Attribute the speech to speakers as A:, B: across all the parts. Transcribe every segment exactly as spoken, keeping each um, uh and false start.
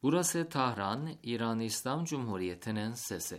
A: Burası Tahran, İran İslam Cumhuriyeti'nin sesi.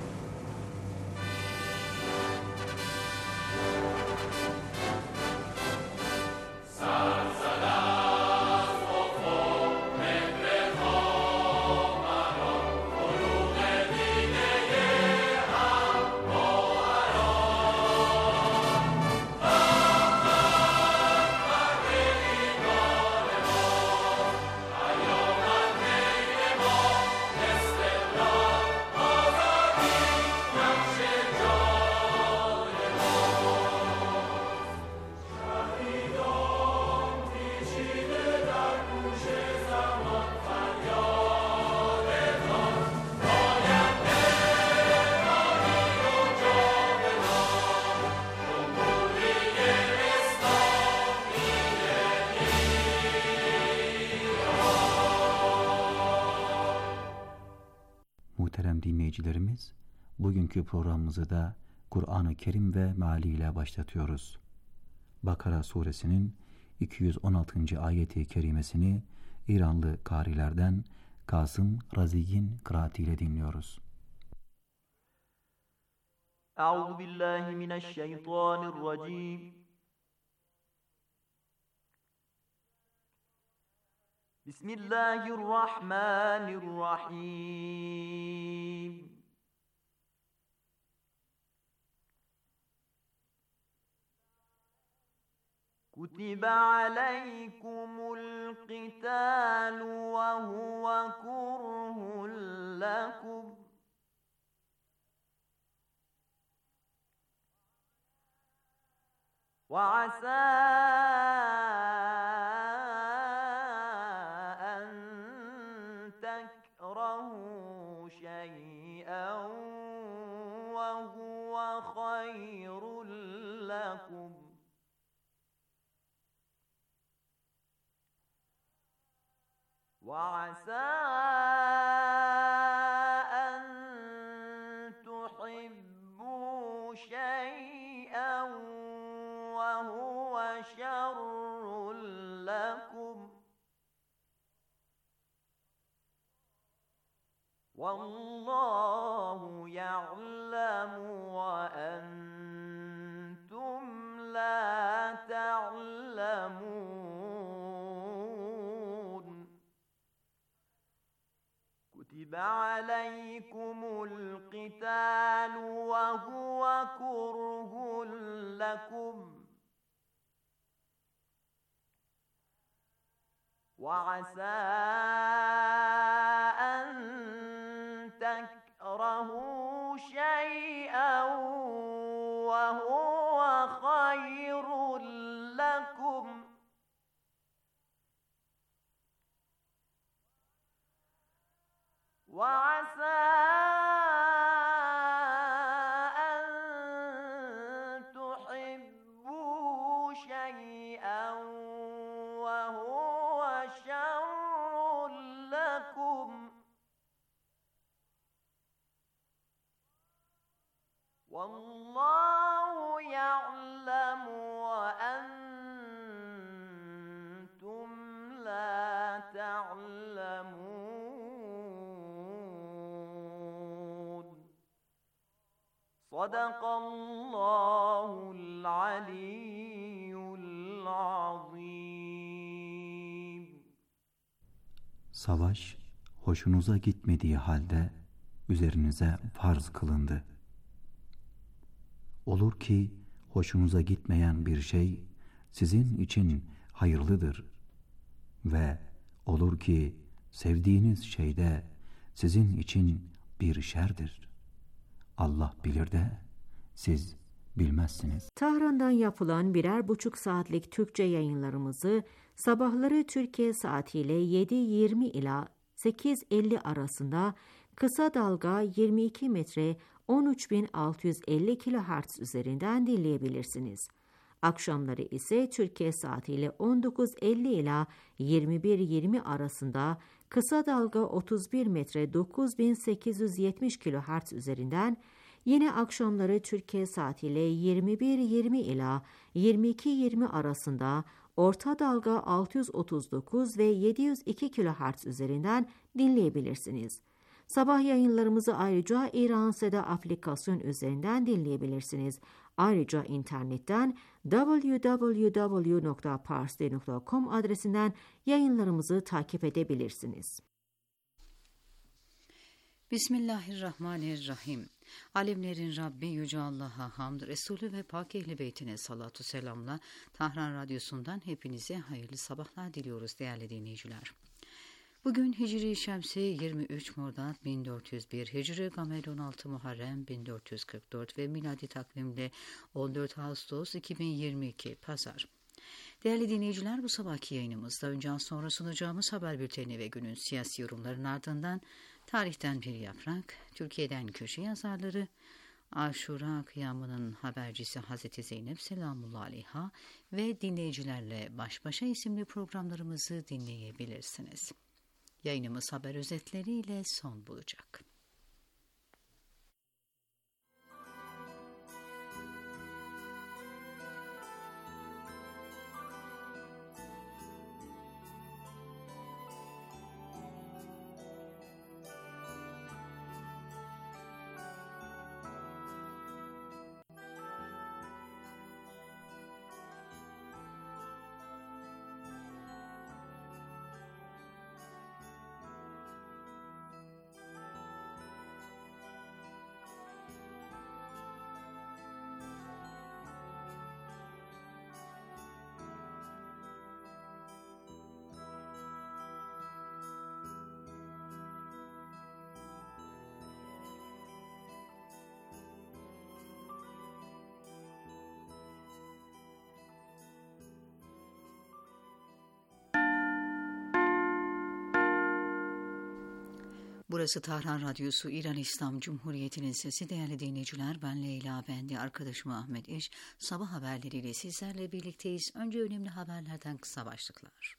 B: Muhterem dinleyicilerimiz, bugünkü programımızı da Kur'an-ı Kerim ve mealiyle başlatıyoruz. Bakara suresinin iki yüz on altıncı ayeti kerimesini İranlı karilerden Kasım Razi'nin kıraatiyle dinliyoruz.
C: Euzubillahimineşşeytanirracim. Bismillahirrahmanirrahim. Kutibe aleykumul qitalu ve huve kurhun lekum. Ve asâ وعسى أن تحبوا شيئا وهو شر لكم والله يعلم وأنتم لا تعلمون كتب عليكم القتال وهو كره لكم وعسى أن تكرهوا شيئا وهو خير لكم وعسى أن تحبوا شيئا وهو شر لكم والله يعلم وأنتم لا تعلمون صدق الله العلي العظيم.
B: Savaş hoşunuza gitmediği halde üzerinize farz kılındı. Olur ki hoşunuza gitmeyen bir şey sizin için hayırlıdır ve olur ki sevdiğiniz şey de sizin için bir şerdir. Allah bilir de siz bilmezsiniz.
D: Tahran'dan yapılan birer buçuk saatlik Türkçe yayınlarımızı sabahları Türkiye saatiyle yedi yirmi ila sekiz elli arasında kısa dalga yirmi iki metre on üç bin altı yüz elli kilohertz üzerinden dinleyebilirsiniz. Akşamları ise Türkiye saatiyle on dokuz elli ila yirmi bir yirmi arasında kısa dalga otuz bir metre dokuz bin sekiz yüz yetmiş kilohertz üzerinden, yine akşamları Türkiye saatiyle yirmi bir yirmi ila yirmi iki yirmi arasında orta dalga altı yüz otuz dokuz ve yedi yüz iki kilohertz üzerinden dinleyebilirsiniz. Sabah yayınlarımızı ayrıca İran Seda aplikasyon üzerinden dinleyebilirsiniz. Ayrıca internetten double-u double-u double-u nokta parsley nokta com adresinden yayınlarımızı takip edebilirsiniz.
E: Bismillahirrahmanirrahim. Alemlerin Rabbi Yüce Allah'a hamd, Resulü ve Pak Ehl-i Beytine salatu selamla Tahran Radyosu'ndan hepinize hayırlı sabahlar diliyoruz değerli dinleyiciler. Bugün Hicri Şemsi yirmi üç Mordad bin dört yüz bir, Hicri Gamer on altı Muharrem bin dört yüz kırk dört ve miladi takvimle on dört Ağustos iki bin yirmi iki Pazar. Değerli dinleyiciler, bu sabahki yayınımızda önceden sonra sunacağımız haber bülteni ve günün siyasi yorumlarının ardından tarihten bir yaprak, Türkiye'den köşe yazarları, Aşura kıyamının habercisi Hazreti Zeynep Selamullah Aleyha ve dinleyicilerle baş başa isimli programlarımızı dinleyebilirsiniz. Yayınımız haber özetleriyle son bulacak. Burası Tahran Radyosu, İran İslam Cumhuriyeti'nin sesi. Değerli dinleyiciler, ben Leyla, ben de arkadaşım Ahmet İş. Sabah haberleriyle sizlerle birlikteyiz. Önce önemli haberlerden kısa başlıklar.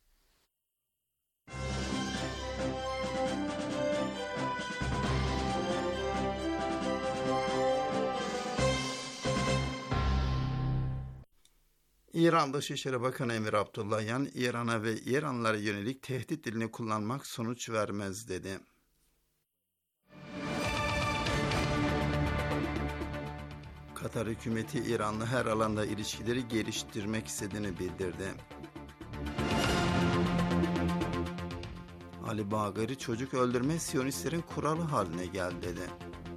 F: İran Dışişleri Bakanı Emir Abdullahian, İran'a ve İranlılara yönelik tehdit dilini kullanmak sonuç vermez dedi. Katar hükümeti İran'la her alanda ilişkileri geliştirmek istediğini bildirdi. Ali Bagari, çocuk öldürme Siyonistlerin kuralı haline geldi dedi.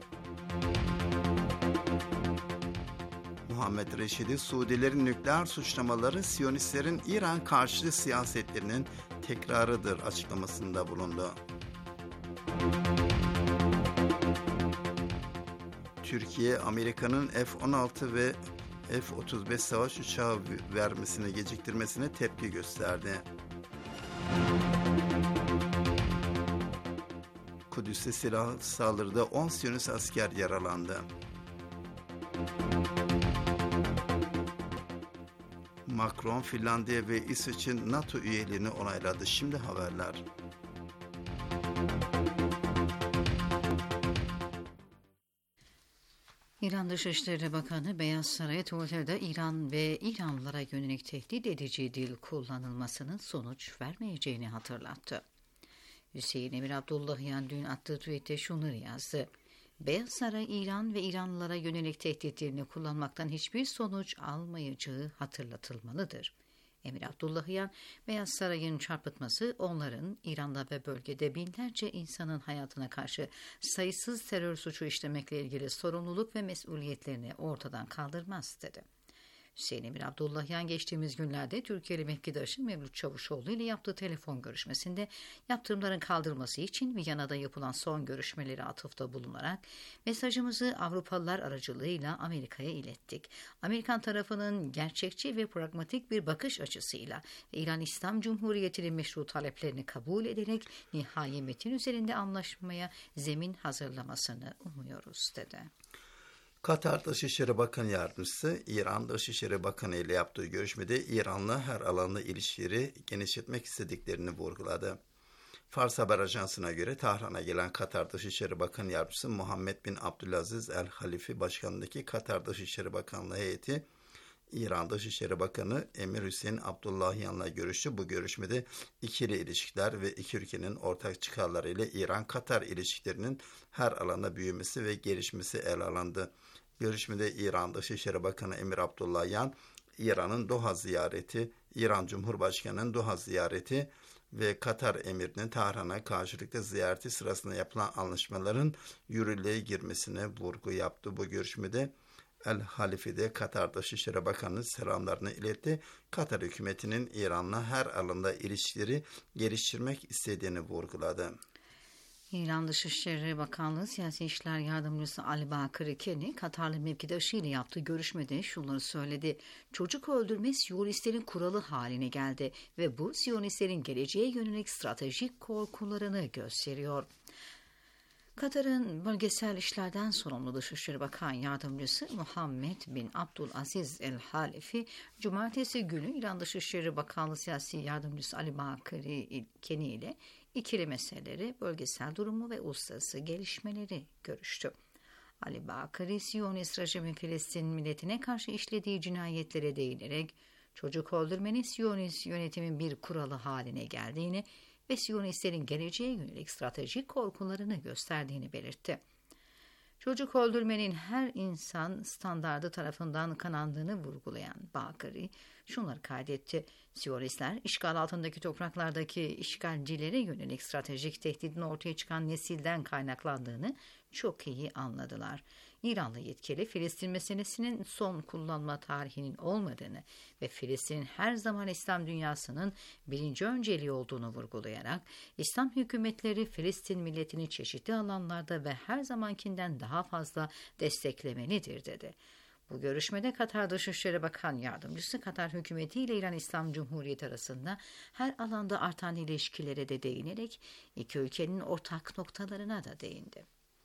F: Muhammed Reşidi, Suudilerin nükleer suçlamaları Siyonistlerin İran karşıtı siyasetlerinin tekrarıdır açıklamasında bulundu. Türkiye, Amerika'nın F on altı ve F otuz beş savaş uçağı vermesine geciktirmesine tepki gösterdi. Kudüs'te silahlı saldırıda on Siyonist asker yaralandı. Macron, Finlandiya ve İsveç'in NATO üyeliğini onayladı. Şimdi haberler.
E: İran Dışişleri Bakanı Beyaz Saray, Twitter'da İran ve İranlılara yönelik tehdit edici dil kullanılmasının sonuç vermeyeceğini hatırlattı. Hüseyin Emir Abdullahian dün attığı tweette şunları yazdı. Beyaz Saray, İran ve İranlılara yönelik tehditlerini kullanmaktan hiçbir sonuç almayacağı hatırlatılmalıdır. Emir Abdullahian, Beyaz Saray'ın çarpıtması onların İran'da ve bölgede binlerce insanın hayatına karşı sayısız terör suçu işlemekle ilgili sorumluluk ve mesuliyetlerini ortadan kaldırmaz dedi. Hüseyin Emir Abdullahian geçtiğimiz günlerde Türkiye'li mevkidaşı Mevlüt Çavuşoğlu ile yaptığı telefon görüşmesinde yaptırımların kaldırılması için Viyana'da yapılan son görüşmeleri atıfta bulunarak mesajımızı Avrupalılar aracılığıyla Amerika'ya ilettik. Amerikan tarafının gerçekçi ve pragmatik bir bakış açısıyla İran İslam Cumhuriyeti'nin meşru taleplerini kabul ederek nihai metin üzerinde anlaşmaya zemin hazırlamasını umuyoruz dedi.
F: Katar Dışişleri Bakanı Yardımcısı, İran Dışişleri Bakanı ile yaptığı görüşmede İran'la her alanda ilişkileri genişletmek istediklerini vurguladı. Fars Haber Ajansı'na göre Tahran'a gelen Katar Dışişleri Bakanı Yardımcısı Muhammed bin Abdülaziz El Halifi başkanlığındaki Katar Dışişleri Bakanlığı heyeti, İran Dışişleri Bakanı Emir Hüseyin Abdullahiyan'la görüştü. Bu görüşmede ikili ilişkiler ve iki ülkenin ortak çıkarları ile İran-Katar ilişkilerinin her alanda büyümesi ve gelişmesi ele alındı. Görüşmede İran Dışişleri Bakanı Emir Abdullahiyan, İran'ın Doha ziyareti, İran Cumhurbaşkanı'nın Doha ziyareti ve Katar emirinin Tahran'a karşılıklı ziyareti sırasında yapılan anlaşmaların yürürlüğe girmesine vurgu yaptı. Bu görüşmede El Halifi'de Katar Dışişleri Bakanı selamlarını iletti. Katar hükümetinin İran'la her alanda ilişkileri geliştirmek istediğini vurguladı.
E: İran Dışişleri Bakanlığı Siyasi İşler Yardımcısı Ali Bakır Keni, Katarlı mevkidaşı ile yaptığı görüşmede şunları söyledi. Çocuk öldürme Siyonistlerin kuralı haline geldi ve bu Siyonistlerin geleceğe yönelik stratejik korkularını gösteriyor. Katar'ın bölgesel işlerden sorumlu Dışişleri Bakan Yardımcısı Muhammed bin Abdülaziz El Halifi, Cumartesi günü İran Dışişleri Bakanlığı Siyasi Yardımcısı Ali Bakır Keni ile ikili meseleleri, bölgesel durumu ve uluslararası gelişmeleri görüştü. Ali Bakır, Siyonist rejimin Filistin milletine karşı işlediği cinayetlere değinerek çocuk öldürmenin Siyonist yönetimin bir kuralı haline geldiğini ve Siyonistlerin geleceğe yönelik stratejik korkularını gösterdiğini belirtti. Çocuk öldürmenin her insan standardı tarafından kanandığını vurgulayan Bakır'ı şunları kaydetti. Siyonistler işgal altındaki topraklardaki işgalcilere yönelik stratejik tehdidin ortaya çıkan nesilden kaynaklandığını çok iyi anladılar. İranlı yetkili Filistin meselesinin son kullanma tarihinin olmadığını ve Filistin'in her zaman İslam dünyasının birinci önceliği olduğunu vurgulayarak İslam hükümetleri Filistin milletini çeşitli alanlarda ve her zamankinden daha fazla desteklemelidir dedi. Bu görüşmede Katar Dışişleri Bakan Yardımcısı Katar hükümeti ile İran İslam Cumhuriyeti arasında her alanda artan ilişkilere de değinerek iki ülkenin ortak noktalarına da değindi.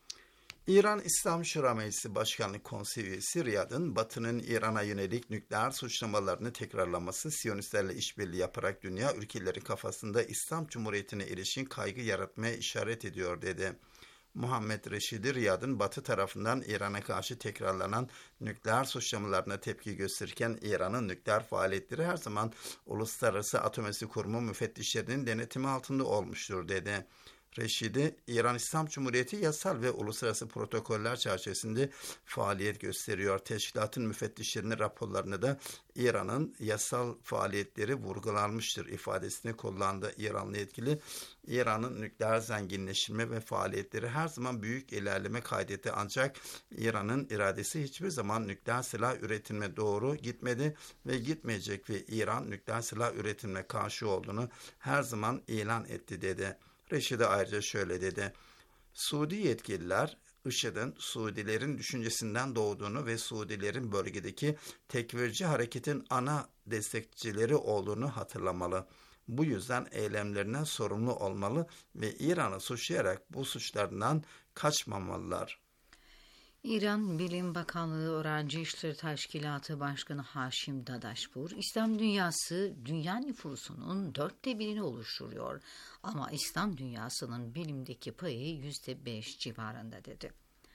F: İran İslam Şura Meclisi Başkanlık Konseyi üyesi Riyad'ın Batı'nın İran'a yönelik nükleer suçlamalarını tekrarlaması, Siyonistlerle işbirliği yaparak dünya ülkeleri kafasında İslam Cumhuriyeti'ne ilişkin kaygı yaratmaya işaret ediyor dedi. Muhammed Reşidi, Riyad'ın Batı tarafından İran'a karşı tekrarlanan nükleer suçlamalarına tepki gösterirken İran'ın nükleer faaliyetleri her zaman Uluslararası Atomesi Kurumu müfettişlerinin denetimi altında olmuştur dedi. Reşidi, İran İslam Cumhuriyeti yasal ve uluslararası protokoller çerçevesinde faaliyet gösteriyor. Teşkilatın müfettişlerinin raporlarında da İran'ın yasal faaliyetleri vurgulanmıştır ifadesini kullandı. İranlı yetkili, İran'ın nükleer zenginleşme ve faaliyetleri her zaman büyük ilerleme kaydetti, ancak İran'ın iradesi hiçbir zaman nükleer silah üretimine doğru gitmedi ve gitmeyecek ve İran nükleer silah üretimine karşı olduğunu her zaman ilan etti dedi. Reşidi ayrıca şöyle dedi. Suudi yetkililer IŞİD'in Suudilerin düşüncesinden doğduğunu ve Suudilerin bölgedeki tekfirci hareketin ana destekçileri olduğunu hatırlamalı. Bu yüzden eylemlerinden sorumlu olmalı ve İran'ı suçlayarak bu suçlarından kaçmamalılar.
E: İran Bilim Bakanlığı Öğrenci İşleri Teşkilatı Başkanı Haşim Dadaşpur, İslam dünyası dünya nüfusunun dörtte birini oluşturuyor ama İslam dünyasının bilimdeki payı yüzde beş civarında dedi.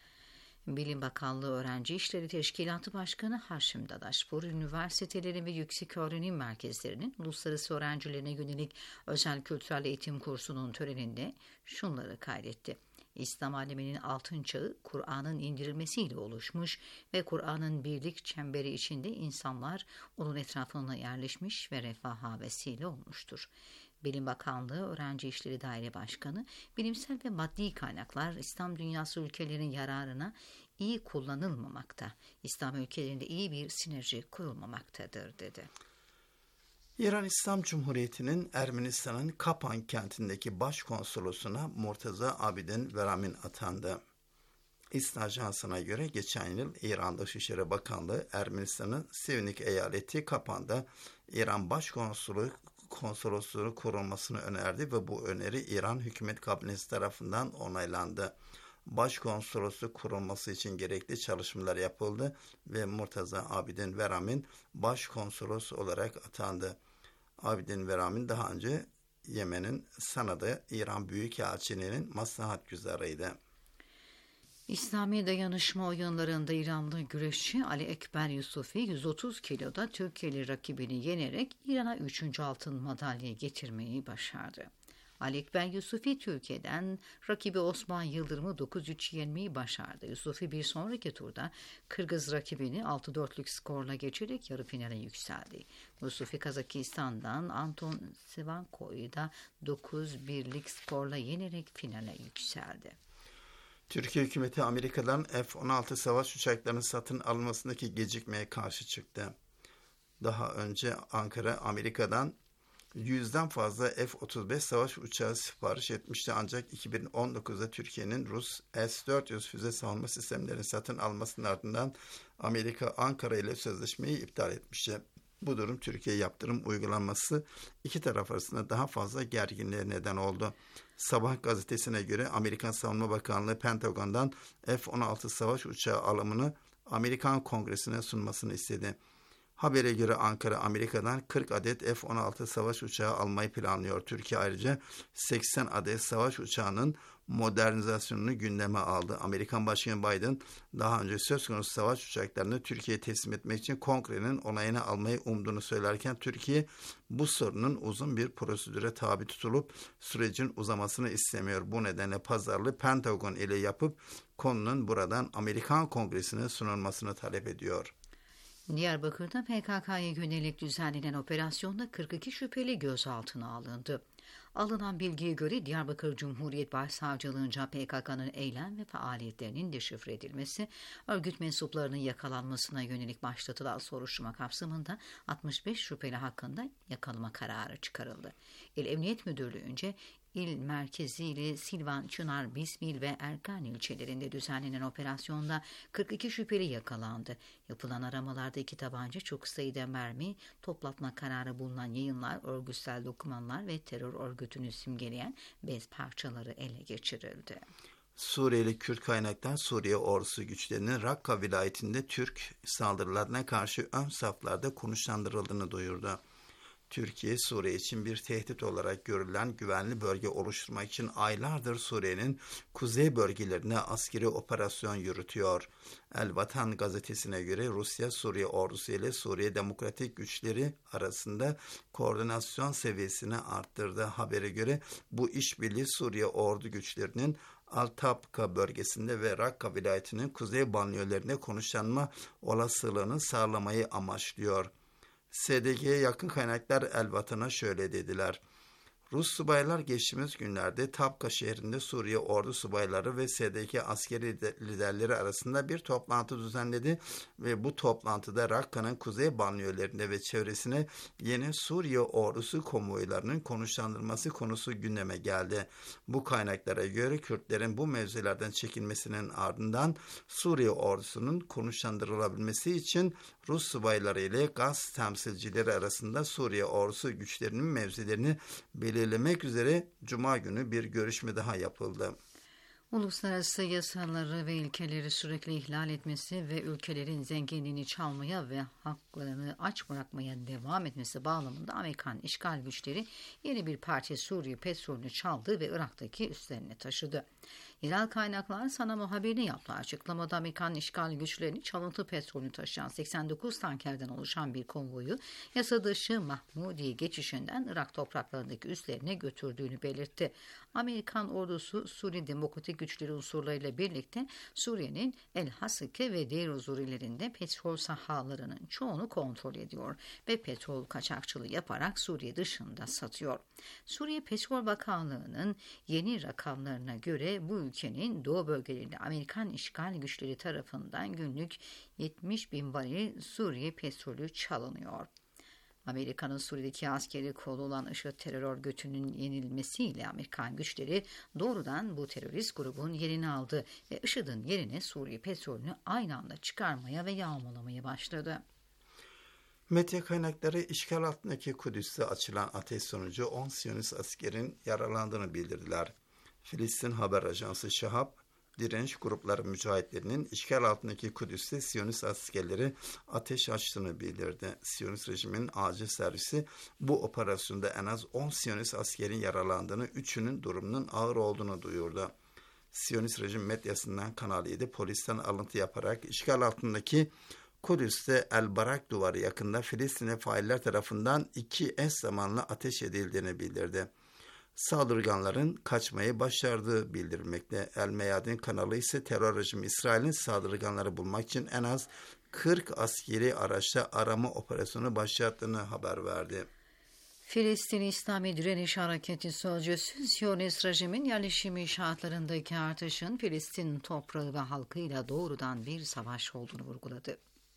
E: Bilim Bakanlığı Öğrenci İşleri Teşkilatı Başkanı Haşim Dadaşpur, üniversitelerin ve yüksek öğrenim merkezlerinin uluslararası öğrencilerine yönelik özel kültürel eğitim kursunun töreninde şunları kaydetti. İslam aleminin altın çağı Kur'an'ın indirilmesiyle oluşmuş ve Kur'an'ın birlik çemberi içinde insanlar onun etrafına yerleşmiş ve refaha vesile olmuştur. Bilim Bakanlığı Öğrenci İşleri Daire Başkanı, bilimsel ve maddi kaynaklar İslam dünyası ülkelerinin yararına iyi kullanılmamakta, İslam ülkelerinde iyi bir sinerji kurulmamaktadır dedi.
F: İran İslam Cumhuriyeti'nin Ermenistan'ın Kapan kentindeki başkonsolosuna Murtaza Abidin Veramin atandı. İSNA Ajansı'na göre geçen yıl İran Dışişleri Bakanlığı Ermenistan'ın Sivnik eyaleti Kapan'da İran Başkonsolosu konsolosluğu kurulmasını önerdi ve bu öneri İran Hükümet Kabinesi tarafından onaylandı. Başkonsolosluk kurulması için gerekli çalışmalar yapıldı ve Murtaza Abidin Veramin başkonsolos olarak atandı. Abidin Veramin daha önce Yemen'in Sana'da İran Büyükelçiliği'nin maslahatgüzarıydı.
E: İslami dayanışma oyunlarında İranlı güreşçi Ali Ekber Yusufi yüz otuz kiloda Türkiye'li rakibini yenerek İran'a üçüncü altın madalyayı getirmeyi başardı. Ali Ekber Yusufi Türkiye'den rakibi Osman Yıldırım'ı dokuz üç yenmeyi başardı. Yusufi bir sonraki turda Kırgız rakibini altı dörtlük skorla geçerek yarı finale yükseldi. Yusufi Kazakistan'dan Anton Sivanko'yu da dokuz birlik skorla yenerek finale yükseldi.
F: Türkiye hükümeti Amerika'dan F on altı savaş uçaklarının satın alınmasındaki gecikmeye karşı çıktı. Daha önce Ankara Amerika'dan yüzden fazla F otuz beş savaş uçağı sipariş etmişti, ancak iki bin on dokuzda Türkiye'nin Rus S dört yüz füze savunma sistemlerini satın almasının ardından Amerika Ankara ile sözleşmeyi iptal etmişti. Bu durum Türkiye yaptırım uygulanması iki taraf arasında daha fazla gerginliğe neden oldu. Sabah gazetesine göre Amerikan Savunma Bakanlığı Pentagon'dan F on altı savaş uçağı alımını Amerikan Kongresi'ne sunmasını istedi. Habere göre Ankara, Amerika'dan kırk adet F on altı savaş uçağı almayı planlıyor. Türkiye ayrıca seksen adet savaş uçağının modernizasyonunu gündeme aldı. Amerikan Başkanı Biden daha önce söz konusu savaş uçaklarını Türkiye'ye teslim etmek için Kongre'nin onayını almayı umduğunu söylerken Türkiye bu sorunun uzun bir prosedüre tabi tutulup sürecin uzamasını istemiyor. Bu nedenle pazarlığı Pentagon ile yapıp konunun buradan Amerikan Kongresi'ne sunulmasını talep ediyor.
E: Diyarbakır'da P K K'ya yönelik düzenlenen operasyonda kırk iki şüpheli gözaltına alındı. Alınan bilgiye göre Diyarbakır Cumhuriyet Başsavcılığınca P K K'nın eylem ve faaliyetlerinin deşifre edilmesi, örgüt mensuplarının yakalanmasına yönelik başlatılan soruşturma kapsamında altmış beş şüpheli hakkında yakalama kararı çıkarıldı. İl Emniyet Müdürlüğü'nce İl merkezi ile Silvan, Çınar, Bismil ve Erkan ilçelerinde düzenlenen operasyonda kırk iki şüpheli yakalandı. Yapılan aramalarda iki tabanca, çok sayıda mermi, toplatma kararı bulunan yayınlar, örgütsel dokümanlar ve terör örgütünü simgeleyen bez parçaları ele geçirildi.
F: Suriyeli Kürt kaynaklar Suriye ordusu güçlerinin Rakka vilayetinde Türk saldırılarına karşı ön saflarda konuşlandırıldığını duyurdu. Türkiye, Suriye için bir tehdit olarak görülen güvenli bölge oluşturmak için aylardır Suriye'nin kuzey bölgelerine askeri operasyon yürütüyor. El Vatan gazetesine göre Rusya, Suriye ordusu ile Suriye Demokratik Güçleri arasında koordinasyon seviyesini arttırdı. Habere göre bu işbirliği Suriye ordu güçlerinin Al-Tabka bölgesinde ve Rakka vilayetinin kuzey banliyölerinde konuşlanma olasılığını sağlamayı amaçlıyor. S D G'ye yakın kaynaklar El Vatan'a şöyle dediler. Rus subaylar geçtiğimiz günlerde Tabka şehrinde Suriye ordu subayları ve S D G askeri liderleri arasında bir toplantı düzenledi ve bu toplantıda Rakka'nın kuzey banliyölerinde ve çevresine yeni Suriye ordusu konvoylarının konuşlandırılması konusu gündeme geldi. Bu kaynaklara göre Kürtlerin bu mevzilerden çekilmesinin ardından Suriye ordusunun konuşlandırılabilmesi için Rus subayları ile Gaz temsilcileri arasında Suriye ordusu güçlerinin mevzilerini belirlemek üzere Cuma günü bir görüşme daha yapıldı.
E: Uluslararası yasaları ve ilkeleri sürekli ihlal etmesi ve ülkelerin zenginliğini çalmaya ve haklarını aç bırakmaya devam etmesi bağlamında Amerikan işgal güçleri yeni bir parça Suriye petrolünü çaldı ve Irak'taki üstlerine taşıdı. Yerel kaynaklar sana muhabirini yaptığı açıklamada Amerikan işgal güçlerinin çalıntı petrolünü taşıyan seksen dokuz tankerden oluşan bir konvoyu yasa dışı Mahmudiye geçişinden Irak topraklarındaki üslerine götürdüğünü belirtti. Amerikan ordusu Suriye Demokratik Güçleri unsurlarıyla birlikte Suriye'nin El Hasike ve Deir Zor illerinde petrol sahalarının çoğunu kontrol ediyor ve petrol kaçakçılığı yaparak Suriye dışında satıyor. Suriye Petrol Bakanlığı'nın yeni rakamlarına göre bu ülkenin doğu bölgelerinde Amerikan işgal güçleri tarafından günlük yetmiş bin varil Suriye petrolü çalınıyor. Amerika'nın Suriye'deki askeri kolu olan IŞİD terör örgütünün yenilmesiyle Amerikan güçleri doğrudan bu terörist grubun yerini aldı ve IŞİD'in yerine Suriye petrolünü aynı anda çıkarmaya ve yağmalamaya başladı.
F: Medya kaynakları işgal altındaki Kudüs'te açılan ateş sonucu on Siyonist askerin yaralandığını bildirdiler. Filistin haber ajansı Şahab, direnç grupları mücahitlerinin işgal altındaki Kudüs'te Siyonist askerleri ateş açtığını bildirdi. Siyonist rejimin acil servisi bu operasyonda en az on Siyonist askerin yaralandığını, üçünün durumunun ağır olduğunu duyurdu. Siyonist rejim medyasından Kanal yedi polisten alıntı yaparak işgal altındaki Kudüs'te El Barak duvarı yakında Filistinli failler tarafından iki eş zamanlı ateş edildiğini bildirdi. Saldırganların kaçmayı başardığı bildirilmekte. El Meyadin kanalı ise terör rejimi İsrail'in saldırganları bulmak için en az kırk askeri araçla arama operasyonu başlattığını haber verdi.
E: Filistin İslami Direniş Hareketi sözcüsü Siyonist rejimin yerleşim inşaatlarındaki artışın Filistin toprağı ve halkıyla doğrudan bir savaş olduğunu vurguladı.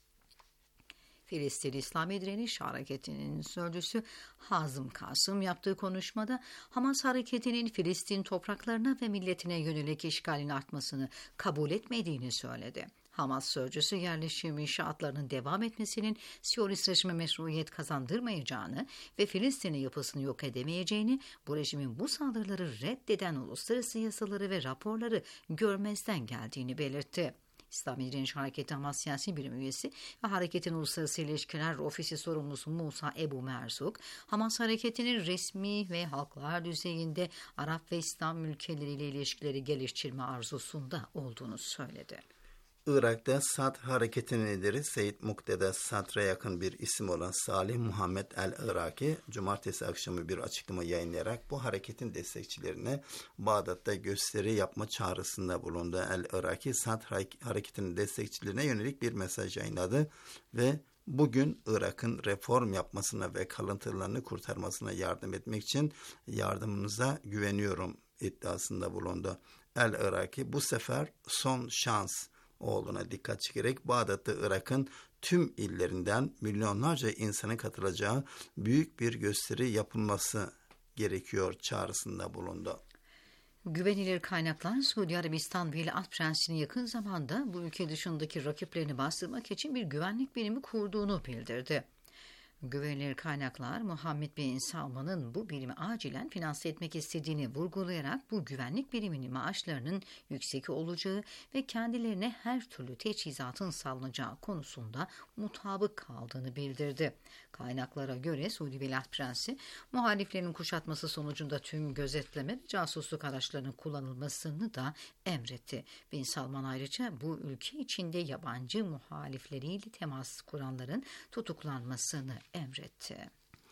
E: Filistin İslami Direniş Hareketi'nin sözcüsü Hazım Kasım yaptığı konuşmada Hamas hareketinin Filistin topraklarına ve milletine yönelik işgalin artmasını kabul etmediğini söyledi. Hamas sözcüsü yerleşim inşaatlarının devam etmesinin Siyonist rejime meşruiyet kazandırmayacağını ve Filistin'in yapısını yok edemeyeceğini, bu rejimin bu saldırıları reddeden uluslararası yasaları ve raporları görmezden geldiğini belirtti. İslami Direniş Hareketi Hamas Siyasi Birim Üyesi ve Hareketin Uluslararası İlişkiler Ofisi Sorumlusu Musa Ebu Merzuk, Hamas Hareketi'nin resmi ve halklar düzeyinde Arap ve İslam ülkeleriyle ilişkileri geliştirme arzusunda olduğunu söyledi.
F: Irak'ta Sadr hareketinin lideri Seyyid Mukteda Sadr'a yakın bir isim olan Salih Muhammed el-Iraki, cumartesi akşamı bir açıklama yayınlayarak bu hareketin destekçilerine Bağdat'ta gösteri yapma çağrısında bulundu. El-Iraki, Sadr hareketinin destekçilerine yönelik bir mesaj yayınladı ve bugün Irak'ın reform yapmasına ve kalıntılarını kurtarmasına yardım etmek için yardımınıza güveniyorum iddiasında bulundu. El-Iraki bu sefer son şans olduğuna dikkat çekerek Bağdat'ta Irak'ın tüm illerinden milyonlarca insanın katılacağı büyük bir gösteri yapılması gerekiyor çağrısında bulundu.
E: Güvenilir kaynaklar Suudi Arabistan Veliaht Prensi'nin yakın zamanda bu ülke dışındaki rakiplerini bastırmak için bir güvenlik birimi kurduğunu bildirdi. Güvenilir kaynaklar Muhammed Bin Salman'ın bu birimi acilen finanse etmek istediğini vurgulayarak bu güvenlik biriminin maaşlarının yüksek olacağı ve kendilerine her türlü teçhizatın sağlanacağı konusunda mutabık kaldığını bildirdi. Kaynaklara göre Suudi Veliaht Prensi, muhaliflerin kuşatması sonucunda tüm gözetleme ve casusluk araçlarının kullanılmasını da emretti. Bin Salman ayrıca bu ülke içinde yabancı muhalifleriyle temas kuranların tutuklanmasını emretti.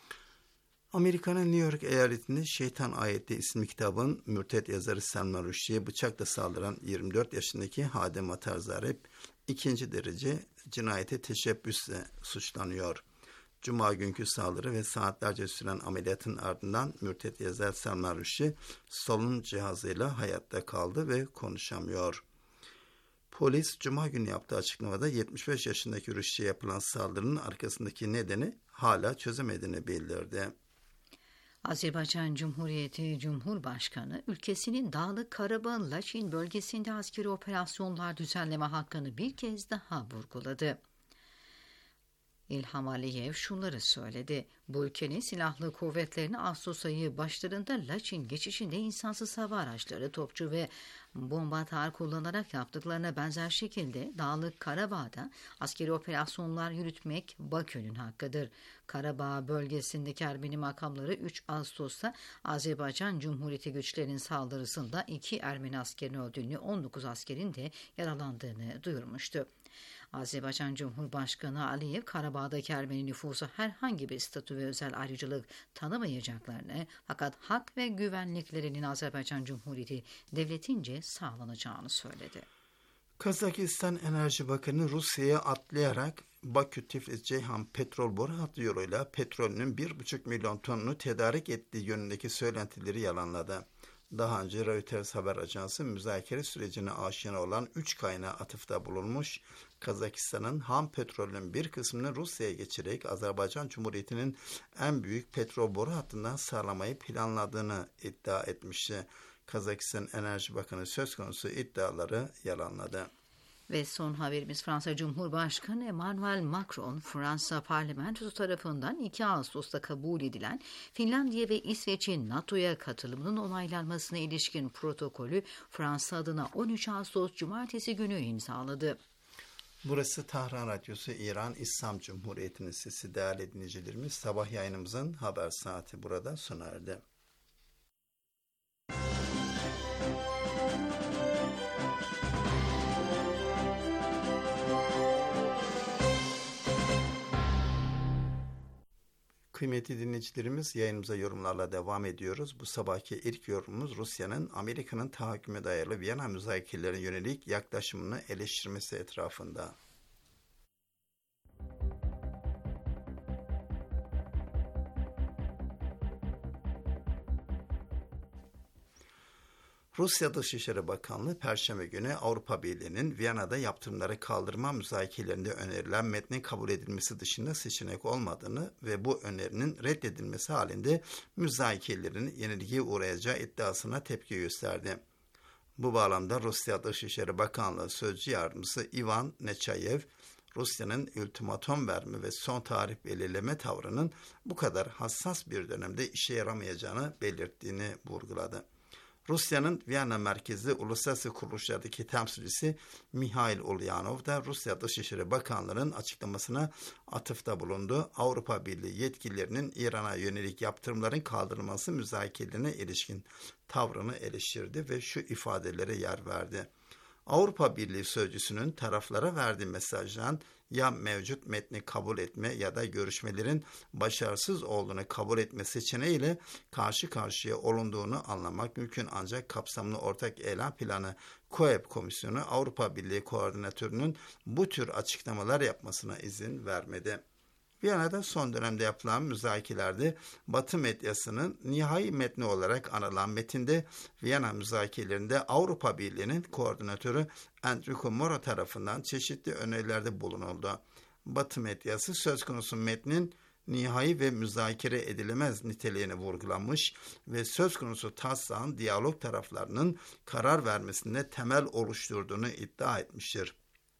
F: Amerika'nın New York eyaletinde Şeytan Ayeti isimli kitabın mürted yazarı Salman Rushdie'ye bıçakla saldıran yirmi dört yaşındaki Hadem Atarzarep ikinci derece cinayete teşebbüsle suçlanıyor. Cuma günkü saldırı ve saatlerce süren ameliyatın ardından mürted yazar Salman Rushdie solunum cihazıyla hayatta kaldı ve konuşamıyor. Polis Cuma günü yaptığı açıklamada yetmiş beş yaşındaki Rushdie'ye yapılan saldırının arkasındaki nedeni hala çözemediğini bildirdi.
E: Azerbaycan Cumhuriyeti Cumhurbaşkanı, ülkesinin Dağlık Karabağ Laçin bölgesinde askeri operasyonlar düzenleme hakkını bir kez daha vurguladı. İlham Aliyev şunları söyledi. Bu ülkenin silahlı kuvvetlerini Ağustos ayı başlarında Laçin geçişinde insansız hava araçları, topçu ve bomba atar kullanarak yaptıklarına benzer şekilde Dağlık Karabağ'da askeri operasyonlar yürütmek Bakü'nün hakkıdır. Karabağ bölgesindeki Ermeni makamları üç Ağustos'ta Azerbaycan Cumhuriyeti güçlerinin saldırısında iki Ermeni askerin öldüğünü, on dokuz askerin de yaralandığını duyurmuştu. Azerbaycan Cumhurbaşkanı Aliyev, Karabağ'daki Ermeni nüfusu herhangi bir statü ve özel ayrıcalık tanımayacaklarını, fakat hak ve güvenliklerinin Azerbaycan Cumhuriyeti devletince sağlanacağını söyledi.
F: Kazakistan Enerji Bakanı Rusya'ya atlayarak Bakü-Tiflis-Ceyhan petrol boru hattı yoluyla petrolünün bir buçuk milyon tonunu tedarik ettiği yönündeki söylentileri yalanladı. Daha önce Reuters haber ajansı müzakere sürecine aşina olan üç kaynağa atıfta bulunmuş, Kazakistan'ın ham petrolünün bir kısmını Rusya'ya geçirerek Azerbaycan Cumhuriyeti'nin en büyük petrol boru hattından sağlamayı planladığını iddia etmişti. Kazakistan Enerji Bakanı söz konusu iddiaları yalanladı.
E: Ve son haberimiz, Fransa Cumhurbaşkanı Emmanuel Macron, Fransa parlamentosu tarafından iki Ağustos'ta kabul edilen Finlandiya ve İsveç'in NATO'ya katılımının onaylanmasına ilişkin protokolü Fransa adına on üç Ağustos Cumartesi günü imzaladı.
F: Burası Tahran Radyosu, İran İslam Cumhuriyeti'nin sesi. Değerli dinleyicilerimiz, sabah yayınımızın haber saati burada sona erdi. Kıymetli dinleyicilerimiz, yayınımıza yorumlarla devam ediyoruz. Bu sabahki ilk yorumumuz Rusya'nın Amerika'nın tahakküme dayalı Viyana müzakerelerine yönelik yaklaşımını eleştirmesi etrafında. Rusya Dışişleri Bakanlığı Perşembe günü Avrupa Birliği'nin Viyana'da yaptırımları kaldırma müzakerelerinde önerilen metnin kabul edilmesi dışında seçenek olmadığını ve bu önerinin reddedilmesi halinde müzakerelerin yenilgiye uğrayacağı iddiasına tepki gösterdi. Bu bağlamda Rusya Dışişleri Bakanlığı Sözcü Yardımcısı Ivan Nechayev, Rusya'nın ultimatom verme ve son tarih belirleme tavrının bu kadar hassas bir dönemde işe yaramayacağını belirttiğini vurguladı. Rusya'nın Viyana merkezli uluslararası kuruluşlardaki temsilcisi Mihail Ulyanov da Rusya Dışişleri Bakanlığı'nın açıklamasına atıfta bulundu. Avrupa Birliği yetkililerinin İran'a yönelik yaptırımların kaldırılması müzakerelerine ilişkin tavrını eleştirdi ve şu ifadelere yer verdi. Avrupa Birliği sözcüsünün taraflara verdiği mesajdan ya mevcut metni kabul etme ya da görüşmelerin başarısız olduğunu kabul etme seçeneğiyle karşı karşıya olunduğunu anlamak mümkün, ancak kapsamlı ortak eylem planı K O E P Komisyonu Avrupa Birliği Koordinatörü'nün bu tür açıklamalar yapmasına izin vermedi. Viyana'da son dönemde yapılan müzakerelerde Batı medyasının nihai metni olarak anılan metinde Viyana müzakerelerinde Avrupa Birliği'nin koordinatörü Enrico Mora tarafından çeşitli önerilerde bulunuldu. Batı medyası söz konusu metnin nihai ve müzakere edilemez niteliğini vurgulamış ve söz konusu taslağın diyalog taraflarının karar vermesinde temel oluşturduğunu iddia etmiştir.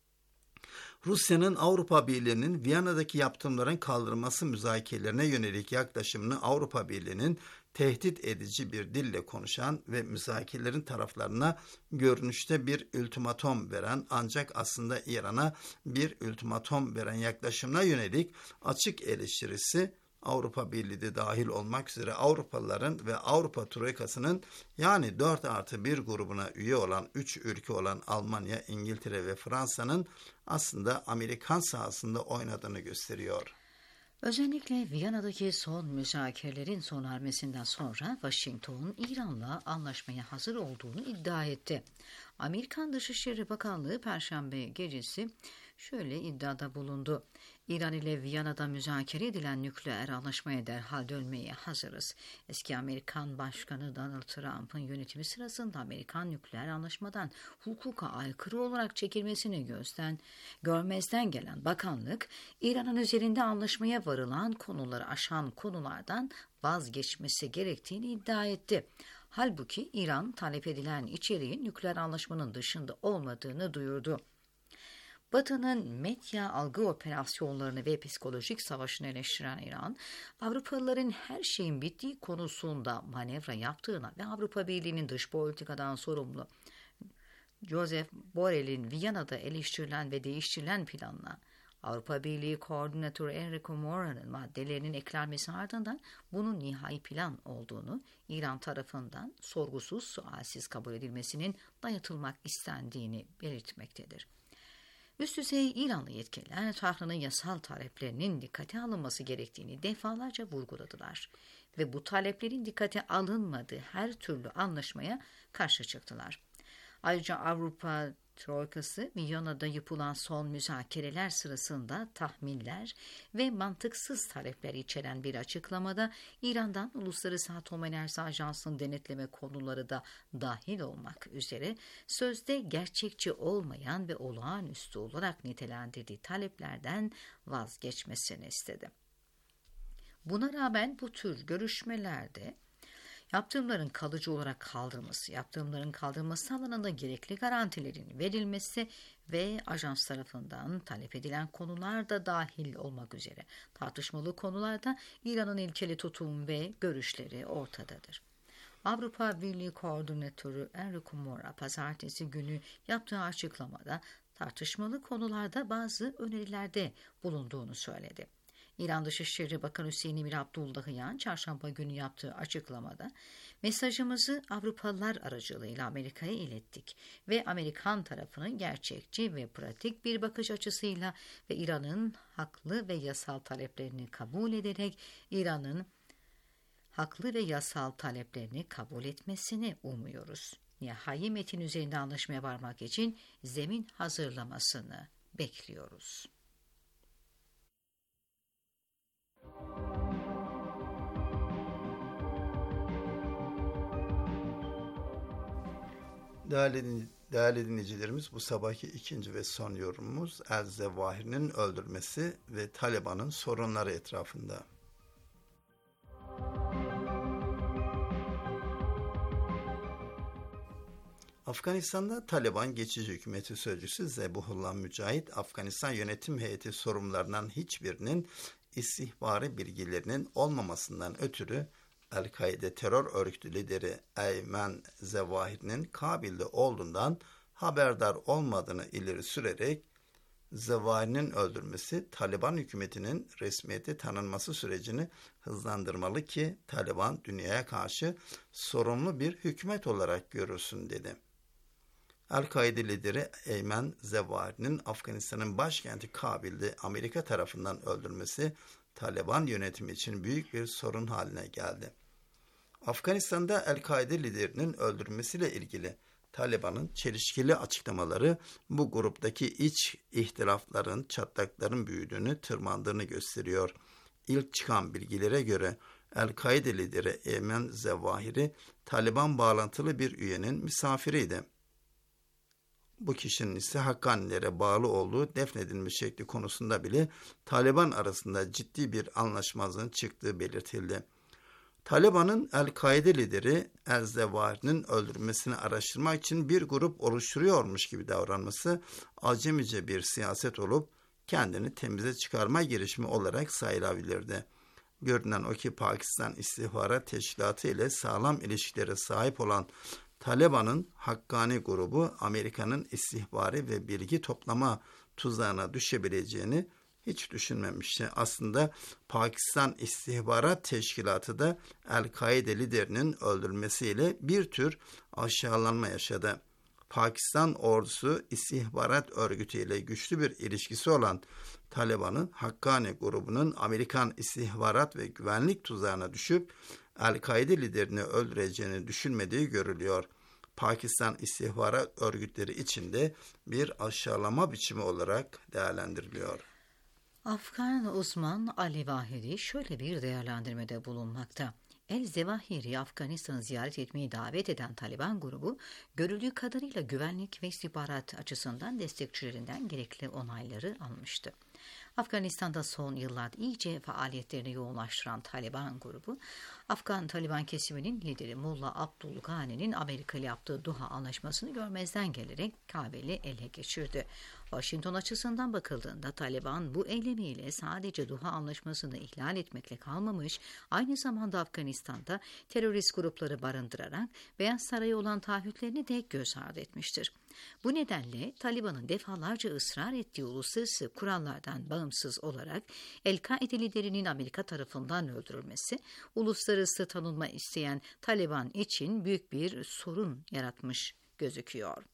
F: Rusya'nın Avrupa Birliği'nin Viyana'daki yaptırımların kaldırılması müzakerelerine yönelik yaklaşımını Avrupa Birliği'nin tehdit edici bir dille konuşan ve müzakerelerin taraflarına görünüşte bir ultimatom veren, ancak aslında İran'a bir ultimatom veren yaklaşımına yönelik açık eleştirisi Avrupa Birliği de dahil olmak üzere Avrupalıların ve Avrupa Troikası'nın yani dört artı bir grubuna üye olan üç ülke olan Almanya, İngiltere ve Fransa'nın aslında Amerikan sahasında oynadığını gösteriyor.
E: Özellikle Viyana'daki son müzakerelerin sona ermesinden sonra Washington, İran'la anlaşmaya hazır olduğunu iddia etti. Amerikan Dışişleri Bakanlığı Perşembe gecesi şöyle iddiada bulundu. İran ile Viyana'da müzakere edilen nükleer anlaşmaya derhal dönmeye hazırız. Eski Amerikan Başkanı Donald Trump'ın yönetimi sırasında Amerikan nükleer anlaşmadan hukuka aykırı olarak çekilmesini gözden, görmezden gelen bakanlık, İran'ın üzerinde anlaşmaya varılan konuları aşan konulardan vazgeçmesi gerektiğini iddia etti. Halbuki İran talep edilen içeriğin nükleer anlaşmanın dışında olmadığını duyurdu. Batı'nın medya algı operasyonlarını ve psikolojik savaşını eleştiren İran, Avrupalıların her şeyin bittiği konusunda manevra yaptığına ve Avrupa Birliği'nin dış politikadan sorumlu Joseph Borrell'in Viyana'da eleştirilen ve değiştirilen planla Avrupa Birliği Koordinatörü Enrico Mora'nın maddelerinin eklenmesi ardından bunun nihai plan olduğunu İran tarafından sorgusuz sualsiz kabul edilmesinin dayatılmak istendiğini belirtmektedir. Üst düzey İranlı yetkililer Tahran'ın yasal taleplerinin dikkate alınması gerektiğini defalarca vurguladılar ve bu taleplerin dikkate alınmadığı her türlü anlaşmaya karşı çıktılar. Ayrıca Avrupa Troikası Viyana'da yapılan son müzakereler sırasında tahminler ve mantıksız talepler içeren bir açıklamada İran'dan Uluslararası Atom Enerjisi Ajansı'nın denetleme konuları da dahil olmak üzere sözde gerçekçi olmayan ve olağanüstü olarak nitelendirdiği taleplerden vazgeçmesini istedi. Buna rağmen bu tür görüşmelerde yaptırımların kalıcı olarak kaldırılması, yaptırımların kaldırılması alanında gerekli garantilerin verilmesi ve ajans tarafından talep edilen konular da dahil olmak üzere tartışmalı konularda İran'ın ilkeli tutum ve görüşleri ortadadır. Avrupa Birliği Koordinatörü Enrico Mora pazartesi günü yaptığı açıklamada tartışmalı konularda bazı önerilerde bulunduğunu söyledi. İran Dışişleri Bakanı Hüseyin Emir Abdullahian çarşamba günü yaptığı açıklamada mesajımızı Avrupalılar aracılığıyla Amerika'ya ilettik ve Amerikan tarafının gerçekçi ve pratik bir bakış açısıyla ve İran'ın haklı ve yasal taleplerini kabul ederek İran'ın haklı ve yasal taleplerini kabul etmesini umuyoruz. Nihai metin üzerinde anlaşmaya varmak için zemin hazırlamasını bekliyoruz.
F: Değerli, değerli dinleyicilerimiz, bu sabahki ikinci ve son yorumumuz El-Zevahiri'nin öldürmesi ve Taliban'ın sorunları etrafında. Afganistan'da Taliban geçici hükümeti sözcüsü Zebihullah Mücahit, Afganistan yönetim heyeti sorumlularından hiçbirinin istihbari bilgilerinin olmamasından ötürü El-Kaide terör örgütü lideri Eymen Zevahiri'nin Kabil'de olduğundan haberdar olmadığını ileri sürerek Zevahiri'nin öldürmesi Taliban hükümetinin resmiyete tanınması sürecini hızlandırmalı ki Taliban dünyaya karşı sorumlu bir hükümet olarak görülsün dedi. El-Kaide lideri Eymen Zevahiri'nin Afganistan'ın başkenti Kabil'de Amerika tarafından öldürmesi Taliban yönetimi için büyük bir sorun haline geldi. Afganistan'da El-Kaide liderinin öldürülmesiyle ilgili Taliban'ın çelişkili açıklamaları bu gruptaki iç ihtilafların, çatlakların büyüdüğünü, tırmandığını gösteriyor. İlk çıkan bilgilere göre El-Kaide lideri Eymen Zevahiri, Taliban bağlantılı bir üyenin misafiriydi. Bu kişinin ise Hakkanilere bağlı olduğu defnedilmiş şekli konusunda bile Taliban arasında ciddi bir anlaşmazlığın çıktığı belirtildi. Taliban'ın El-Kaide lideri El-Zevahiri'nin öldürülmesini araştırmak için bir grup oluşturuyormuş gibi davranması acemice bir siyaset olup kendini temize çıkarma girişimi olarak sayılabilirdi. Görünen o ki Pakistan İstihbarat Teşkilatı ile sağlam ilişkilere sahip olan Taliban'ın Hakkani grubu Amerika'nın istihbari ve bilgi toplama tuzağına düşebileceğini hiç düşünmemişti. Aslında Pakistan İstihbarat Teşkilatı da El-Kaide liderinin öldürülmesiyle bir tür aşağılanma yaşadı. Pakistan ordusu istihbarat örgütüyle güçlü bir ilişkisi olan Taliban'ın Hakkani grubunun Amerikan istihbarat ve güvenlik tuzağına düşüp El-Kaide liderini öldüreceğini düşünmediği görülüyor. Pakistan istihbarat örgütleri içinde bir aşağılama biçimi olarak değerlendiriliyor.
E: Afgan uzman Ali Vahidi şöyle bir değerlendirmede bulunmakta. El-Zevahiri Afganistan'ı ziyaret etmeyi davet eden Taliban grubu, görüldüğü kadarıyla güvenlik ve istihbarat açısından destekçilerinden gerekli onayları almıştı. Afganistan'da son yıllarda iyice faaliyetlerini yoğunlaştıran Taliban grubu, Afgan Taliban kesiminin lideri Mullah Abdulgani'nin Amerika ile yaptığı Doha Anlaşması'nı görmezden gelerek Kabil'i ele geçirdi. Washington açısından bakıldığında Taliban bu eylemiyle sadece Doha Anlaşması'nı ihlal etmekle kalmamış, aynı zamanda Afganistan'da terörist grupları barındırarak Beyaz Saray'a olan taahhütlerini de göz ardı etmiştir. Bu nedenle Taliban'ın defalarca ısrar ettiği uluslararası kurallardan bağımsız olarak El-Kaide liderinin Amerika tarafından öldürülmesi, uluslararası tanınma isteyen Taliban için büyük bir sorun yaratmış gözüküyor.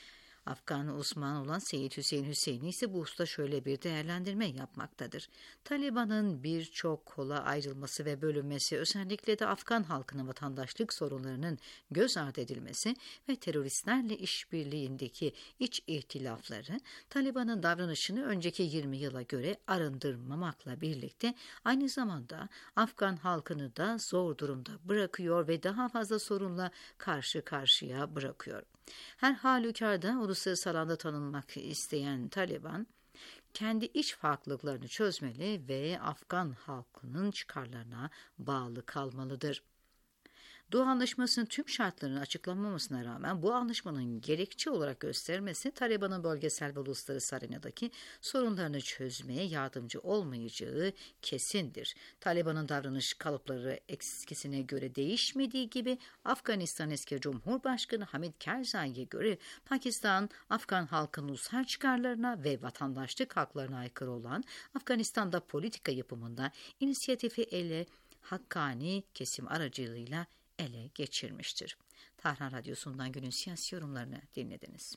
E: Afgan uzman olan Seyyid Hüseyin Hüseyini ise bu hususta şöyle bir değerlendirme yapmaktadır. Taliban'ın birçok kola ayrılması ve bölünmesi, özellikle de Afgan halkının vatandaşlık sorunlarının göz ardı edilmesi ve teröristlerle işbirliğindeki iç ihtilafları, Taliban'ın davranışını önceki yirmi yıla göre arındırmamakla birlikte aynı zamanda Afgan halkını da zor durumda bırakıyor ve daha fazla sorunla karşı karşıya bırakıyor. Her halükarda uluslararası alanda tanınmak isteyen Taliban, kendi iç farklılıklarını çözmeli ve Afgan halkının çıkarlarına bağlı kalmalıdır. Doğu Anlaşması'nın tüm şartlarını açıklamamasına rağmen bu anlaşmanın gerekçe olarak göstermesi Taliban'ın bölgesel ve uluslararası arenadaki sorunlarını çözmeye yardımcı olmayacağı kesindir. Taliban'ın davranış kalıpları eskisine göre değişmediği gibi Afganistan eski Cumhurbaşkanı Hamid Karzai'ye göre Pakistan, Afgan halkının ulusal çıkarlarına ve vatandaşlık haklarına aykırı olan Afganistan'da politika yapımında inisiyatifi ele hakkani kesim aracılığıyla ele geçirmiştir. Tahran Radyosu'ndan günün siyasi yorumlarını dinlediniz.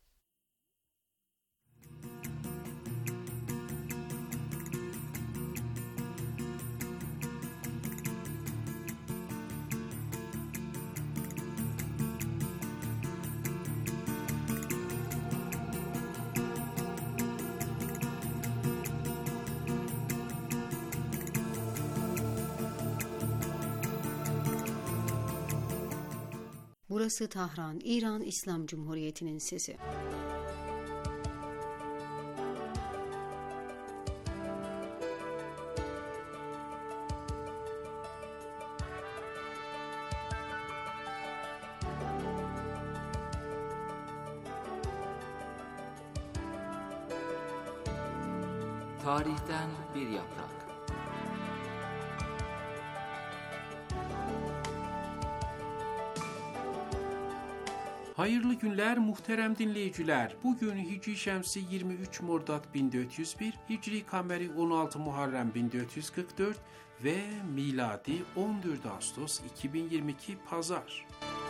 G: Burası Tahran, İran İslam Cumhuriyeti'nin sesi.
A: Tarihten bir yaprak.
H: Hayırlı günler muhterem dinleyiciler. Bugün Hicri Şemsi yirmi üç Mordad bin dört yüz bir, Hicri Kameri on altı Muharrem bin dört yüz kırk dört ve miladi on dört Ağustos iki bin yirmi iki Pazar.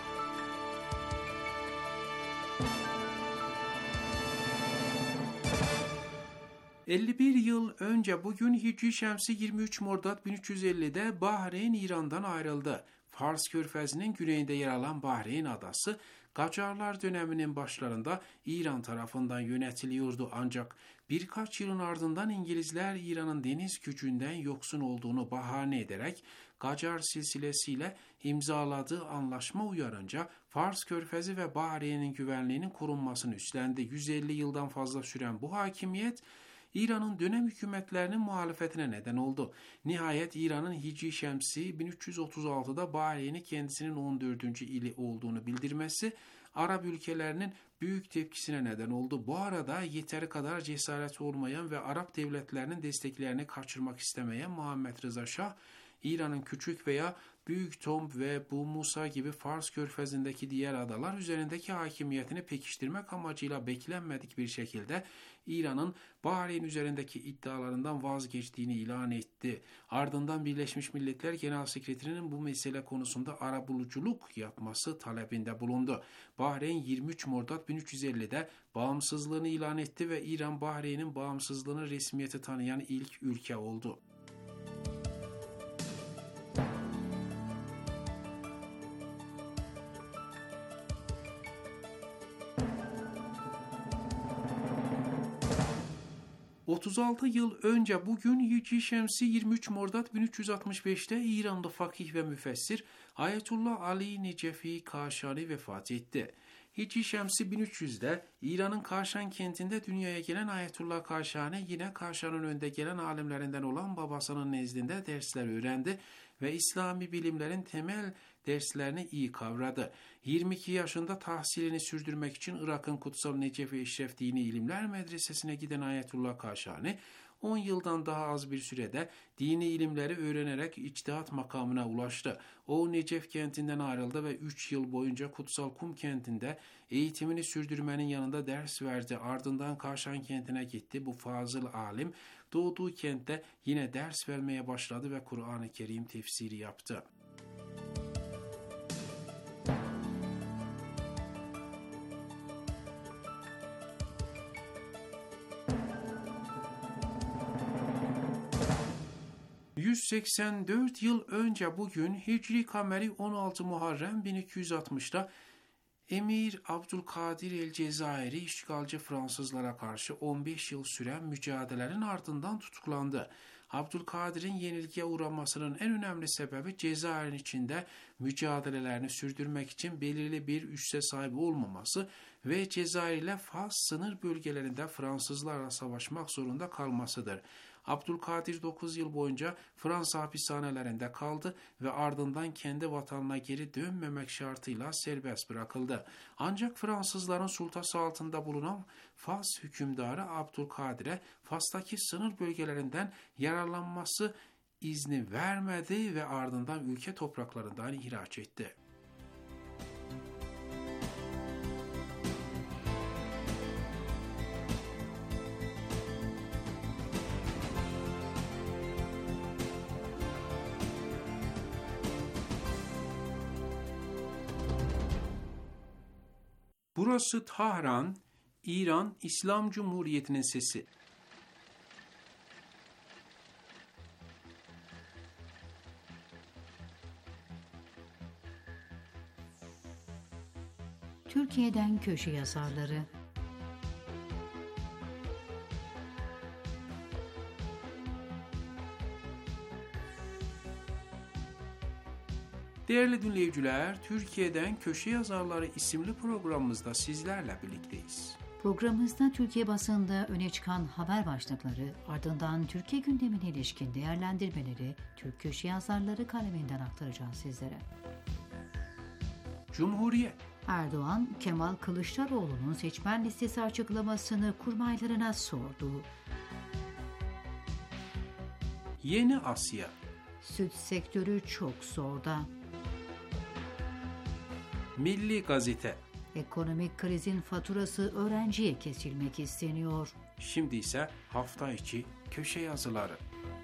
H: elli bir yıl önce bugün Hicri Şemsi yirmi üç Mordad bin üç yüz ellide Bahreyn İran'dan ayrıldı. Fars Körfezi'nin güneyinde yer alan Bahreyn adası, Qacarlar döneminin başlarında İran tarafından yönetiliyordu ancak birkaç yılın ardından İngilizler İran'ın deniz gücünden yoksun olduğunu bahane ederek Qacar silsilesiyle imzaladığı anlaşma uyarınca Fars Körfezi ve Bahreyn'in güvenliğinin korunmasını üstlendi. yüz elli yıldan fazla süren bu hakimiyet İran'ın dönem hükümetlerinin muhalefetine neden oldu. Nihayet İran'ın Hicri Şemsi bin üç yüz otuz altıda Bahreyn'i kendisinin on dördüncü ili olduğunu bildirmesi Arap ülkelerinin büyük tepkisine neden oldu. Bu arada yeteri kadar cesaret olmayan ve Arap devletlerinin desteklerini kaçırmak istemeyen Muhammed Rıza Şah, İran'ın küçük veya Büyük Tomb ve Bu Musa gibi Fars Körfezi'ndeki diğer adalar üzerindeki hakimiyetini pekiştirmek amacıyla beklenmedik bir şekilde İran'ın Bahreyn üzerindeki iddialarından vazgeçtiğini ilan etti. Ardından Birleşmiş Milletler Genel Sekreterinin bu mesele konusunda arabuluculuk yapması talebinde bulundu. Bahreyn yirmi üç Mordad bin üç yüz ellide bağımsızlığını ilan etti ve İran Bahreyn'in bağımsızlığını resmiyeti tanıyan ilk ülke oldu. otuz altı yıl önce bugün Hicri Şemsi yirmi üç Mordad bin üç yüz altmış beşte İranlı fakih ve müfessir Ayetullah Ali Necefi Kaşani vefat etti. Hicri Şemsi bin üç yüzde İran'ın Kaşan kentinde dünyaya gelen Ayetullah Kaşani yine Kaşan'ın önde gelen alimlerinden olan babasının nezdinde dersler öğrendi ve İslami bilimlerin temel derslerini iyi kavradı. yirmi iki yaşında tahsilini sürdürmek için Irak'ın Kutsal Necefi Eşref Dini İlimler Medresesi'ne giden Ayetullah Kaşani, on yıldan daha az bir sürede dini ilimleri öğrenerek içtihat makamına ulaştı. O Necef kentinden ayrıldı ve üç yıl boyunca Kutsal Kum kentinde eğitimini sürdürmenin yanında ders verdi. Ardından Kaşan kentine gitti. Bu fazıl alim doğduğu kentte yine ders vermeye başladı ve Kur'an-ı Kerim tefsiri yaptı. yüz seksen dört yıl önce bugün Hicri Kameri on altı Muharrem bin iki yüz altmışta Emir Abdülkadir el-Cezayir'i işgalci Fransızlara karşı on beş yıl süren mücadelelerin ardından tutuklandı. Abdülkadir'in yenilgiye uğramasının en önemli sebebi Cezayir'in içinde mücadelelerini sürdürmek için belirli bir üsse sahip olmaması ve Cezayir ile Fas sınır bölgelerinde Fransızlarla savaşmak zorunda kalmasıdır. Abdülkadir dokuz yıl boyunca Fransa hapishanelerinde kaldı ve ardından kendi vatanına geri dönmemek şartıyla serbest bırakıldı. Ancak Fransızların sultası altında bulunan Fas hükümdarı Abdülkadir'e Fas'taki sınır bölgelerinden yararlanması izni vermedi ve ardından ülke topraklarından ihraç etti. Burası Tahran, İran İslam Cumhuriyeti'nin sesi.
E: Türkiye'den köşe yazarları.
H: Değerli dinleyiciler, Türkiye'den Köşe Yazarları isimli programımızda sizlerle birlikteyiz.
E: Programımızda Türkiye basında öne çıkan haber başlıkları, ardından Türkiye gündemine ilişkin değerlendirmeleri Türk Köşe Yazarları kaleminden aktaracağız sizlere.
H: Cumhuriyet.
E: Erdoğan, Kemal Kılıçdaroğlu'nun seçmen listesi açıklamasını kurmaylarına sordu.
H: Yeni Asya.
E: Süt sektörü çok zorda.
H: Milli Gazete.
E: Ekonomik krizin faturası öğrenciye kesilmek isteniyor.
H: Şimdi ise hafta içi köşe yazıları.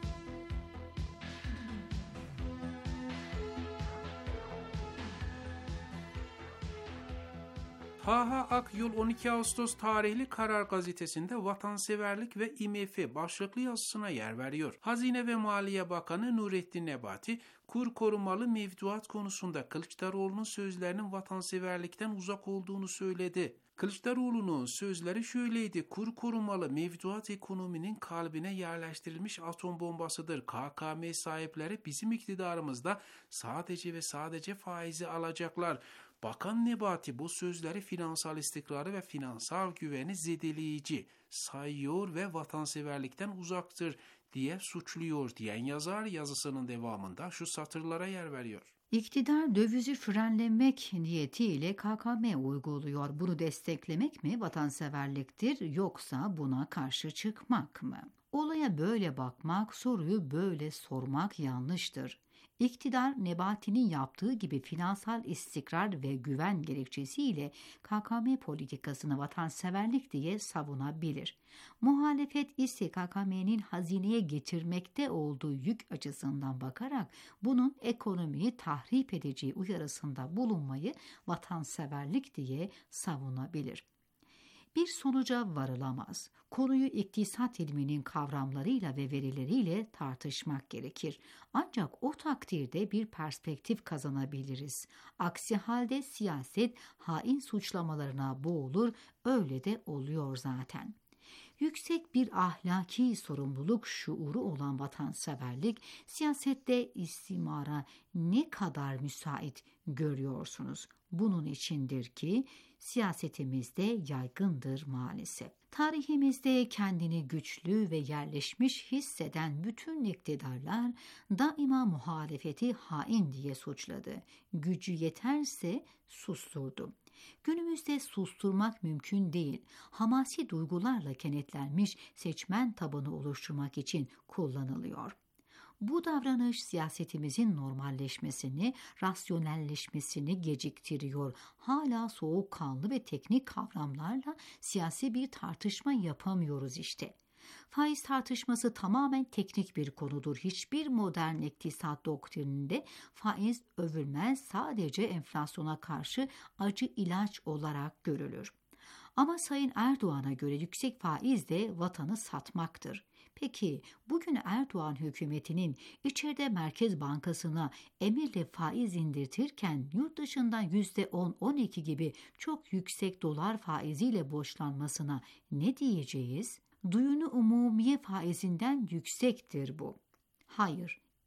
H: Taha Akyol on iki Ağustos tarihli Karar Gazetesi'nde vatanseverlik ve I M F başlıklı yazısına yer veriyor. Hazine ve Maliye Bakanı Nurettin Nebati, kur korumalı mevduat konusunda Kılıçdaroğlu'nun sözlerinin vatanseverlikten uzak olduğunu söyledi. Kılıçdaroğlu'nun sözleri şöyleydi: kur korumalı mevduat ekonominin kalbine yerleştirilmiş atom bombasıdır. K K M sahipleri bizim iktidarımızda sadece ve sadece faizi alacaklar. Bakan Nebati bu sözleri finansal istikrarı ve finansal güveni zedeleyici sayıyor ve vatanseverlikten uzaktır diye suçluyor diyen yazar yazısının devamında şu satırlara yer veriyor.
E: İktidar dövizi frenlemek niyetiyle K K M uyguluyor. Bunu desteklemek mi vatanseverliktir yoksa buna karşı çıkmak mı? Olaya böyle bakmak, soruyu böyle sormak yanlıştır. İktidar Nebati'nin yaptığı gibi finansal istikrar ve güven gerekçesiyle K K M politikasını vatanseverlik diye savunabilir. Muhalefet ise K K M'nin hazineye getirmekte olduğu yük açısından bakarak bunun ekonomiyi tahrip edeceği uyarısında bulunmayı vatanseverlik diye savunabilir. Bir sonuca varılamaz. Konuyu iktisat ilminin kavramlarıyla ve verileriyle tartışmak gerekir. Ancak o takdirde bir perspektif kazanabiliriz. Aksi halde siyaset hain suçlamalarına boğulur, öyle de oluyor zaten. Yüksek bir ahlaki sorumluluk şuuru olan vatanseverlik, siyasette istimara ne kadar müsait görüyorsunuz? Bunun içindir ki siyasetimizde yaygındır maalesef. Tarihimizde kendini güçlü ve yerleşmiş hisseden bütün iktidarlar daima muhalefeti hain diye suçladı. Gücü yeterse susturdu. Günümüzde susturmak mümkün değil. Hamasi duygularla kenetlenmiş seçmen tabanı oluşturmak için kullanılıyor. Bu davranış siyasetimizin normalleşmesini, rasyonelleşmesini geciktiriyor. Hala soğukkanlı ve teknik kavramlarla siyasi bir tartışma yapamıyoruz işte. Faiz tartışması tamamen teknik bir konudur. Hiçbir modern iktisat doktrininde faiz övülmez, sadece enflasyona karşı acı ilaç olarak görülür. Ama Sayın Erdoğan'a göre yüksek faiz de vatanı satmaktır. Peki bugün Erdoğan hükümetinin içeride Merkez Bankası'na emirle faiz indirtirken yurt dışından yüzde on on iki gibi çok yüksek dolar faiziyle borçlanmasına ne diyeceğiz? Duyunu umumiye faizinden yüksektir bu. Hayır,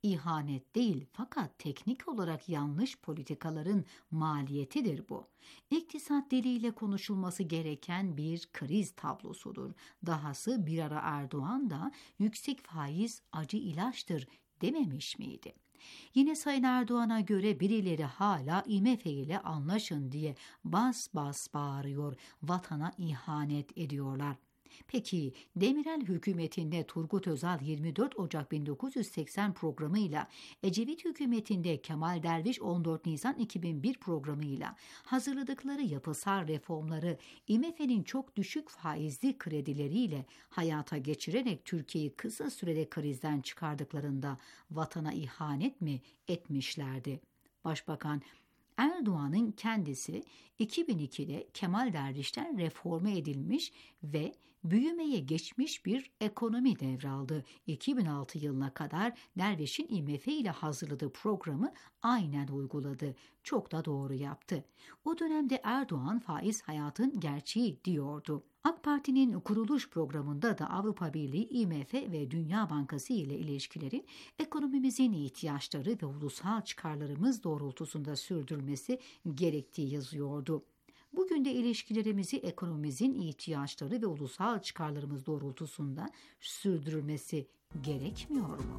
E: İhanet değil fakat teknik olarak yanlış politikaların maliyetidir bu. İktisat diliyle konuşulması gereken bir kriz tablosudur. Dahası bir ara Erdoğan da yüksek faiz acı ilaçtır dememiş miydi? Yine Sayın Erdoğan'a göre birileri hala I M F ile anlaşın diye bas bas bağırıyor, vatana ihanet ediyorlar. Peki Demirel hükümetinde Turgut Özal yirmi dört Ocak bin dokuz yüz seksen programıyla, Ecevit hükümetinde Kemal Derviş on dört Nisan iki bin bir programıyla hazırladıkları yapısal reformları I M F'nin çok düşük faizli kredileriyle hayata geçirerek Türkiye'yi kısa sürede krizden çıkardıklarında vatana ihanet mi etmişlerdi? Başbakan Erdoğan'ın kendisi iki bin ikide Kemal Derviş'ten reforme edilmiş ve büyümeye geçmiş bir ekonomi devraldı. iki bin altı yılına kadar Derviş'in I M F ile hazırladığı programı aynen uyguladı. Çok da doğru yaptı. O dönemde Erdoğan faiz hayatın gerçeği diyordu. AK Parti'nin kuruluş programında da Avrupa Birliği, I M F ve Dünya Bankası ile ilişkilerin ekonomimizin ihtiyaçları ve ulusal çıkarlarımız doğrultusunda sürdürülmesi gerektiği yazıyordu. Bugün de ilişkilerimizi ekonomimizin ihtiyaçları ve ulusal çıkarlarımız doğrultusunda sürdürülmesi gerekmiyor mu?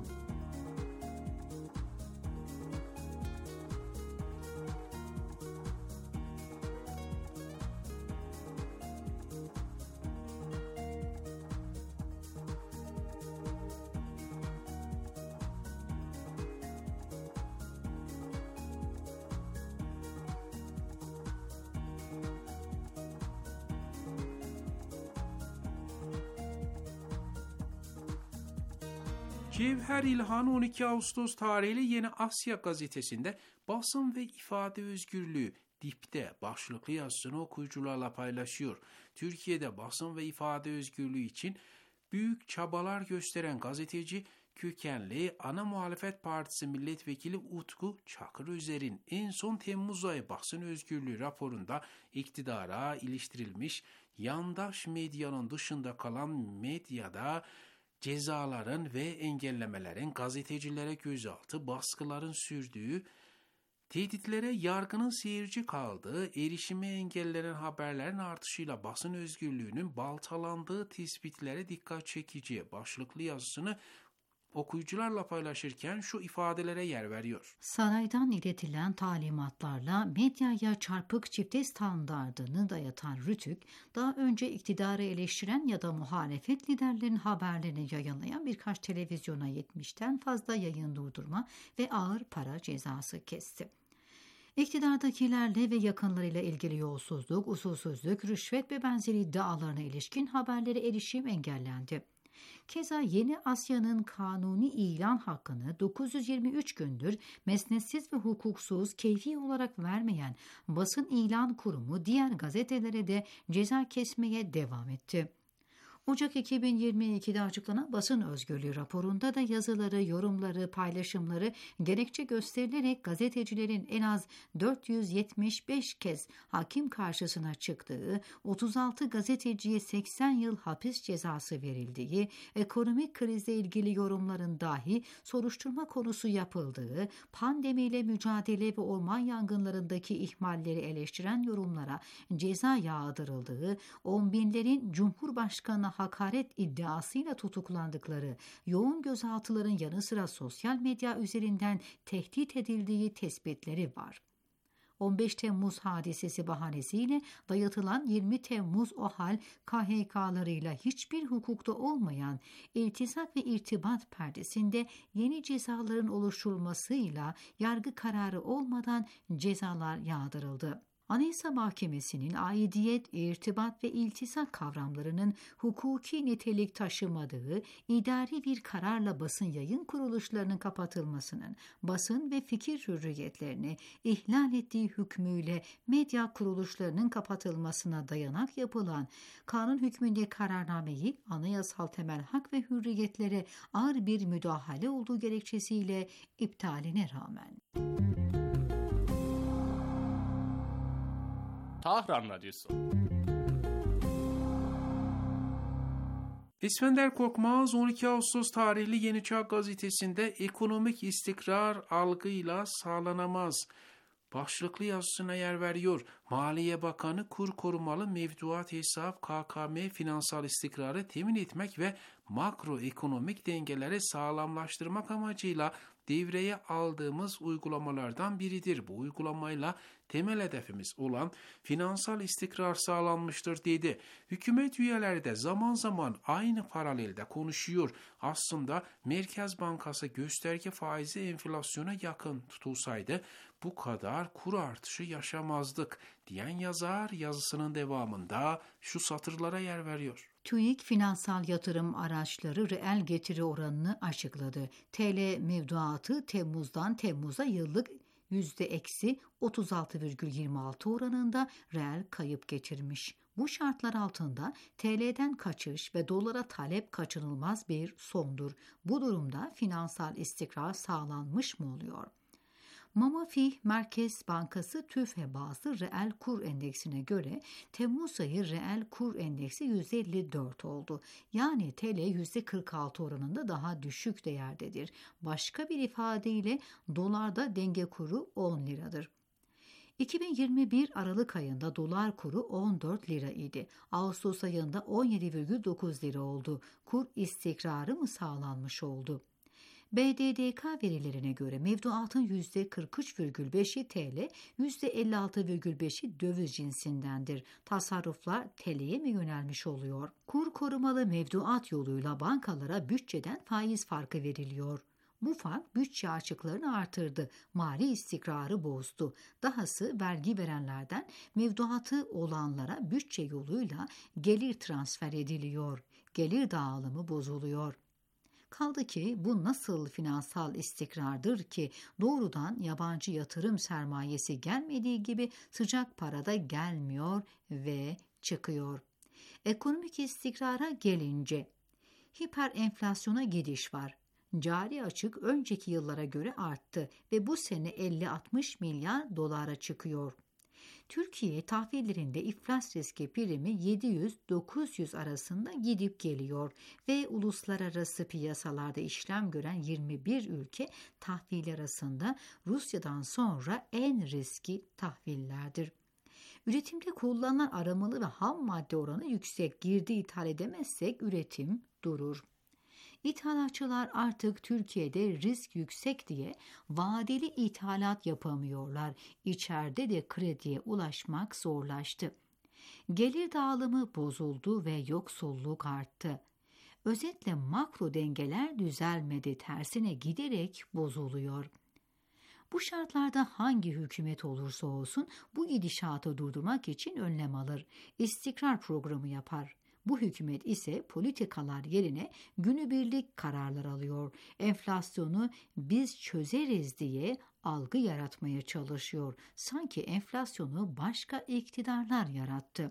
H: Cevher İlhan on iki Ağustos tarihli Yeni Asya gazetesinde basın ve ifade özgürlüğü dipte başlıklı yazısını okuyucularla paylaşıyor. Türkiye'de basın ve ifade özgürlüğü için büyük çabalar gösteren gazeteci kökenli Ana Muhalefet Partisi Milletvekili Utku Çakırözer'in en son Temmuz ayı basın özgürlüğü raporunda iktidara iliştirilmiş yandaş medyanın dışında kalan medyada cezaların ve engellemelerin, gazetecilere gözaltı, baskıların sürdüğü, tehditlere yargının seyirci kaldığı, erişime engellenen haberlerin artışıyla basın özgürlüğünün baltalandığı tespitlere dikkat çekici başlıklı yazısını okuyucularla paylaşırken şu ifadelere yer veriyor.
E: Saraydan iletilen talimatlarla medyaya çarpık çifte standardını dayatan Rütük, daha önce iktidarı eleştiren ya da muhalefet liderlerinin haberlerini yayınlayan birkaç televizyona yetmişten fazla yayın durdurma ve ağır para cezası kesti. İktidardakilerle ve yakınlarıyla ilgili yolsuzluk, usulsüzlük, rüşvet ve benzeri iddialarına ilişkin haberlere erişim engellendi. Keza Yeni Asya'nın kanuni ilan hakkını dokuz yüz yirmi üç gündür mesnetsiz ve hukuksuz keyfi olarak vermeyen Basın İlan Kurumu diğer gazetelere de ceza kesmeye devam etti. Ocak iki bin yirmi ikide açıklanan basın özgürlüğü raporunda da yazıları, yorumları, paylaşımları gerekçe gösterilerek gazetecilerin en az dört yüz yetmiş beş kez hakim karşısına çıktığı, otuz altı gazeteciye seksen yıl hapis cezası verildiği, ekonomik krizle ilgili yorumların dahi soruşturma konusu yapıldığı, pandemiyle mücadele ve orman yangınlarındaki ihmalleri eleştiren yorumlara ceza yağdırıldığı, on binlerin Cumhurbaşkanı hakaret iddiasıyla tutuklandıkları, yoğun gözaltıların yanı sıra sosyal medya üzerinden tehdit edildiği tespitleri var. on beş Temmuz hadisesi bahanesiyle dayatılan yirmi Temmuz OHAL K H K'larıyla hiçbir hukukta olmayan iltizam ve irtibat perdesinde yeni cezaların oluşturulmasıyla yargı kararı olmadan cezalar yağdırıldı. Anayasa Mahkemesi'nin aidiyet, irtibat ve iltisak kavramlarının hukuki nitelik taşımadığı idari bir kararla basın yayın kuruluşlarının kapatılmasının basın ve fikir hürriyetlerini ihlal ettiği hükmüyle medya kuruluşlarının kapatılmasına dayanak yapılan kanun hükmünde kararnameyi anayasal temel hak ve hürriyetlere ağır bir müdahale olduğu gerekçesiyle iptaline rağmen.
I: Tahran Radyosu.
H: İskender Korkmaz on iki Ağustos tarihli Yeni Çağ gazetesinde ekonomik istikrar algıyla sağlanamaz başlıklı yazısına yer veriyor. Maliye Bakanı kur korumalı mevduat hesap K K M finansal istikrarı temin etmek ve makroekonomik dengeleri sağlamlaştırmak amacıyla devreye aldığımız uygulamalardan biridir. Bu uygulamayla temel hedefimiz olan finansal istikrar sağlanmıştır dedi. Hükümet üyeleri de zaman zaman aynı paralelde konuşuyor. Aslında Merkez Bankası gösterge faizi enflasyona yakın tutulsaydı bu kadar kur artışı yaşamazdık diyen yazar yazısının devamında şu satırlara yer veriyor.
E: TÜİK finansal yatırım araçları reel getiri oranını açıkladı. T L mevduatı Temmuz'dan Temmuz'a yıllık yüzde eksi otuz altı virgül yirmi altı oranında reel kayıp geçirmiş. Bu şartlar altında T L'den kaçış ve dolara talep kaçınılmaz bir sondur. Bu durumda finansal istikrar sağlanmış mı oluyor? Mamafih Merkez Bankası TÜFE bazlı reel kur endeksine göre Temmuz ayı reel kur endeksi yüzde elli dört oldu. Yani T L yüzde kırk altı oranında daha düşük değerdedir. Başka bir ifadeyle dolarda denge kuru on liradır. iki bin yirmi bir Aralık ayında dolar kuru on dört lira idi. Ağustos ayında on yedi virgül dokuz lira oldu. Kur istikrarı mı sağlanmış oldu? B D D K verilerine göre mevduatın yüzde kırk üç virgül beşi T L, yüzde elli altı virgül beşi döviz cinsindendir. Tasarruflar T L'ye mi yönelmiş oluyor? Kur korumalı mevduat yoluyla bankalara bütçeden faiz farkı veriliyor. Bu fark bütçe açıklarını artırdı, mali istikrarı bozdu. Dahası vergi verenlerden mevduatı olanlara bütçe yoluyla gelir transfer ediliyor. Gelir dağılımı bozuluyor. Kaldı ki bu nasıl finansal istikrardır ki doğrudan yabancı yatırım sermayesi gelmediği gibi sıcak parada gelmiyor ve çıkıyor. Ekonomik istikrara gelince hiper enflasyona gidiş var. Cari açık önceki yıllara göre arttı ve bu sene elli altmış milyar dolara çıkıyor. Türkiye tahvillerinde iflas riski primi yedi yüz dokuz yüz arasında gidip geliyor ve uluslararası piyasalarda işlem gören yirmi bir ülke tahvil arasında Rusya'dan sonra en riskli tahvillerdir. Üretimde kullanılan aramalı ve ham madde oranı yüksek, girdi ithal edemezsek üretim durur. İthalatçılar artık Türkiye'de risk yüksek diye vadeli ithalat yapamıyorlar. İçeride de krediye ulaşmak zorlaştı. Gelir dağılımı bozuldu ve yoksulluk arttı. Özetle makro dengeler düzelmedi, tersine giderek bozuluyor. Bu şartlarda hangi hükümet olursa olsun bu gidişatı durdurmak için önlem alır, istikrar programı yapar. Bu hükümet ise politikalar yerine günübirlik kararlar alıyor. Enflasyonu biz çözeriz diye algı yaratmaya çalışıyor. Sanki enflasyonu başka iktidarlar yarattı.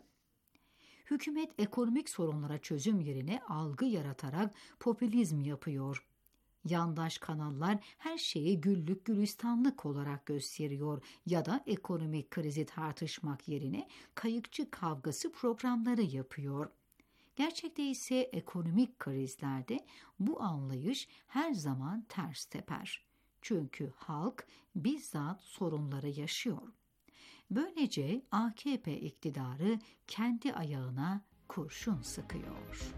E: Hükümet ekonomik sorunlara çözüm yerine algı yaratarak popülizm yapıyor. Yandaş kanallar her şeyi güllük gülistanlık olarak gösteriyor ya da ekonomik krizi tartışmak yerine kayıkçı kavgası programları yapıyor. Gerçekte ise ekonomik krizlerde bu anlayış her zaman ters teper. Çünkü halk bizzat sorunları yaşıyor. Böylece A K P iktidarı kendi ayağına kurşun sıkıyor.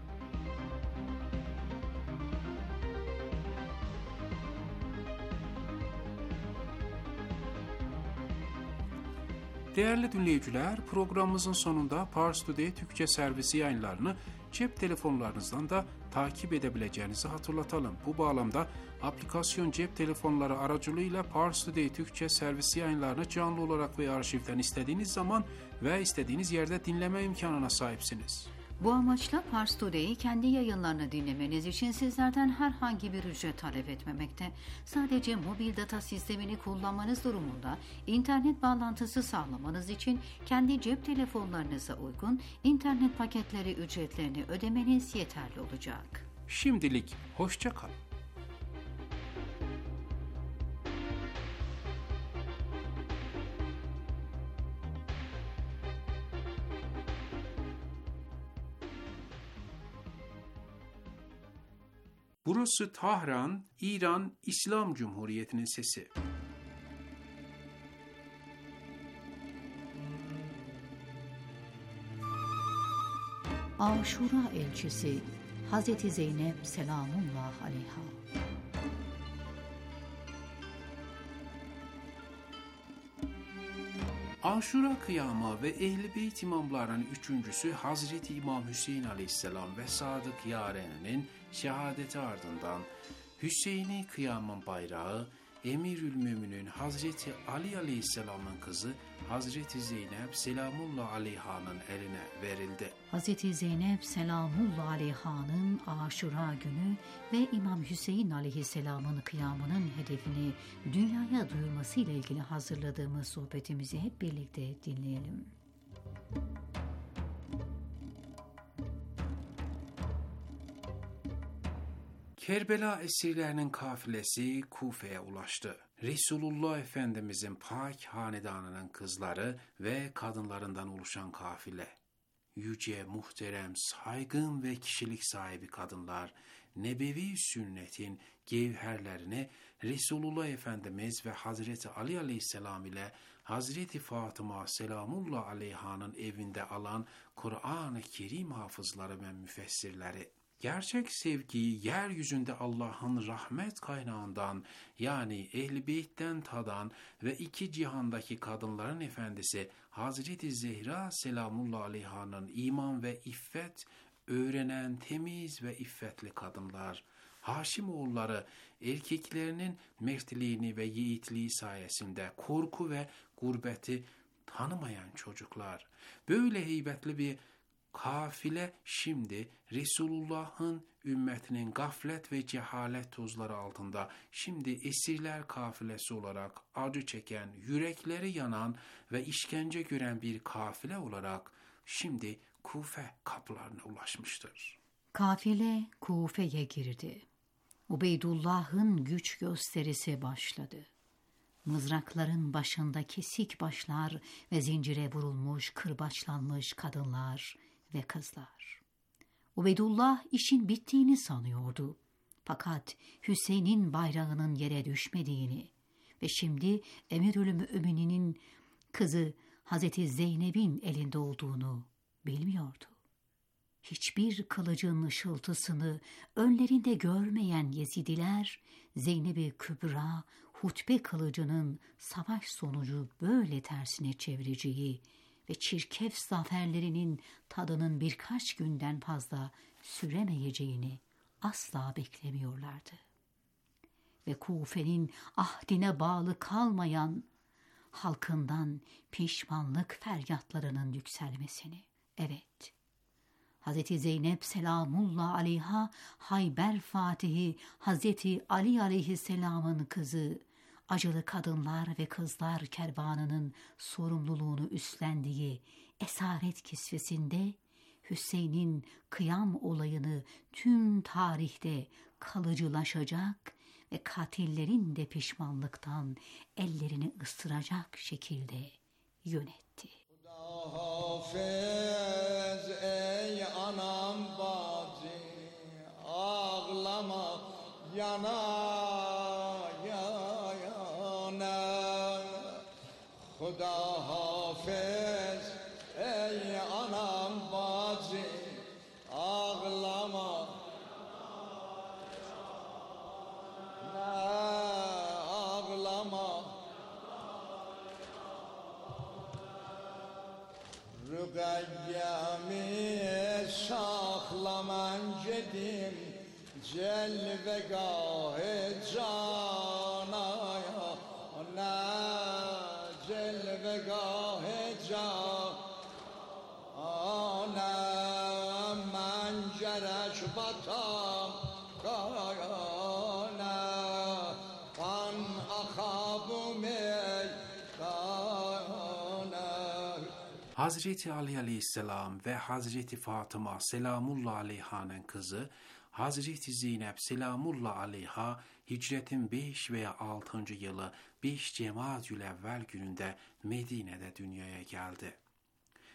H: Değerli dinleyiciler, programımızın sonunda Pars Today Türkçe servisi yayınlarını cep telefonlarınızdan da takip edebileceğinizi hatırlatalım. Bu bağlamda aplikasyon cep telefonları aracılığıyla Pars Today Türkçe servisi yayınlarını canlı olarak ve arşivden istediğiniz zaman ve istediğiniz yerde dinleme imkanına sahipsiniz.
E: Bu amaçla Pars Today'i kendi yayınlarını dinlemeniz için sizlerden herhangi bir ücret talep etmemekte. Sadece mobil data sistemini kullanmanız durumunda internet bağlantısı sağlamanız için kendi cep telefonlarınıza uygun internet paketleri ücretlerini ödemeniz yeterli olacak.
H: Şimdilik hoşça kalın. Burası Tahran, İran İslam Cumhuriyeti'nin sesi.
E: Aşura elçisi Hazreti Zeynep selamullah aleyha.
H: Aşura kıyamı ve Ehl-i Beyt imamlarının üçüncüsü Hazreti İmam Hüseyin aleyhisselam ve Sadık Yaren'in şehadeti ardından Hüseyin'i kıyamın bayrağı Emirülmüminin Hazreti Ali aleyhisselamın kızı Hazreti Zeynep selamullah aleyhanın eline verildi.
E: Hazreti Zeynep selamullah aleyhanın Aşura günü ve İmam Hüseyin aleyhisselamın kıyamının hedefini dünyaya duyurması ile ilgili hazırladığımız sohbetimizi hep birlikte dinleyelim.
H: Kerbela esirlerinin kafilesi Kufe'ye ulaştı. Resulullah Efendimizin pak hanedanının kızları ve kadınlarından oluşan kafile. Yüce, muhterem, saygın ve kişilik sahibi kadınlar, nebevi sünnetin gevherlerini Resulullah Efendimiz ve Hazreti Ali Aleyhisselam ile Hazreti Fatıma selamullah aleyhanın evinde alan Kur'an-ı Kerim hafızları ve müfessirleri, gerçek sevgiyi yeryüzünde Allah'ın rahmet kaynağından yani Ehl-i Beyt'ten tadan ve iki cihandaki kadınların efendisi Hazreti Zehra selamullah aleyhanın iman ve iffet öğrenen temiz ve iffetli kadınlar, Haşimoğulları erkeklerinin mertliğini ve yiğitliği sayesinde korku ve gurbeti tanımayan çocuklar, böyle heybetli bir kafile şimdi Resulullah'ın ümmetinin gaflet ve cehalet tozları altında şimdi esirler kafilesi olarak acı çeken, yürekleri yanan ve işkence gören bir kafile olarak şimdi Kufe kapılarına ulaşmıştır.
E: Kafile Kufe'ye girdi. Ubeydullah'ın güç gösterisi başladı. Mızrakların başında kesik başlar ve zincire vurulmuş, kırbaçlanmış kadınlar ve kızlar. Ubeydullah işin bittiğini sanıyordu. Fakat Hüseyin'in bayrağının yere düşmediğini ve şimdi Emirülmümininin kızı Hazreti Zeynep'in elinde olduğunu bilmiyordu. Hiçbir kılıcın ışıltısını önlerinde görmeyen Yezidiler, Zeynep-i Kübra, hutbe kılıcının savaş sonucu böyle tersine çevireceği ve çirkef zaferlerinin tadının birkaç günden fazla süremeyeceğini asla beklemiyorlardı. Ve Kufe'nin ahdine bağlı kalmayan halkından pişmanlık feryatlarının yükselmesini, evet, Hazreti Zeynep selamullah aleyha Hayber Fatihi Hazreti Ali aleyhisselamın kızı, acılı kadınlar ve kızlar kervanının sorumluluğunu üstlendiği esaret kisvesinde Hüseyin'in kıyam olayını tüm tarihte kalıcılaşacak ve katillerin de pişmanlıktan ellerini ısıracak şekilde yönetti.
I: Hafız ey anam bacı, ağlama yana ya yana. Huda hafız ey anam bacı, ağlama ağlama. Rüqayyemi saxlaman gedim celvegah-ı canaya, ne celvegah-ı canaya, men gerek batam kayana, kan akabım ey kayana.
H: Hazreti Ali aleyhisselam ve Hazreti Fatıma selamullah aleyhanın kızı Hazreti Zeynep selamullah aleyha hicretin beş veya altıncı yılı beş Cemaadül Evvel gününde Medine'de dünyaya geldi.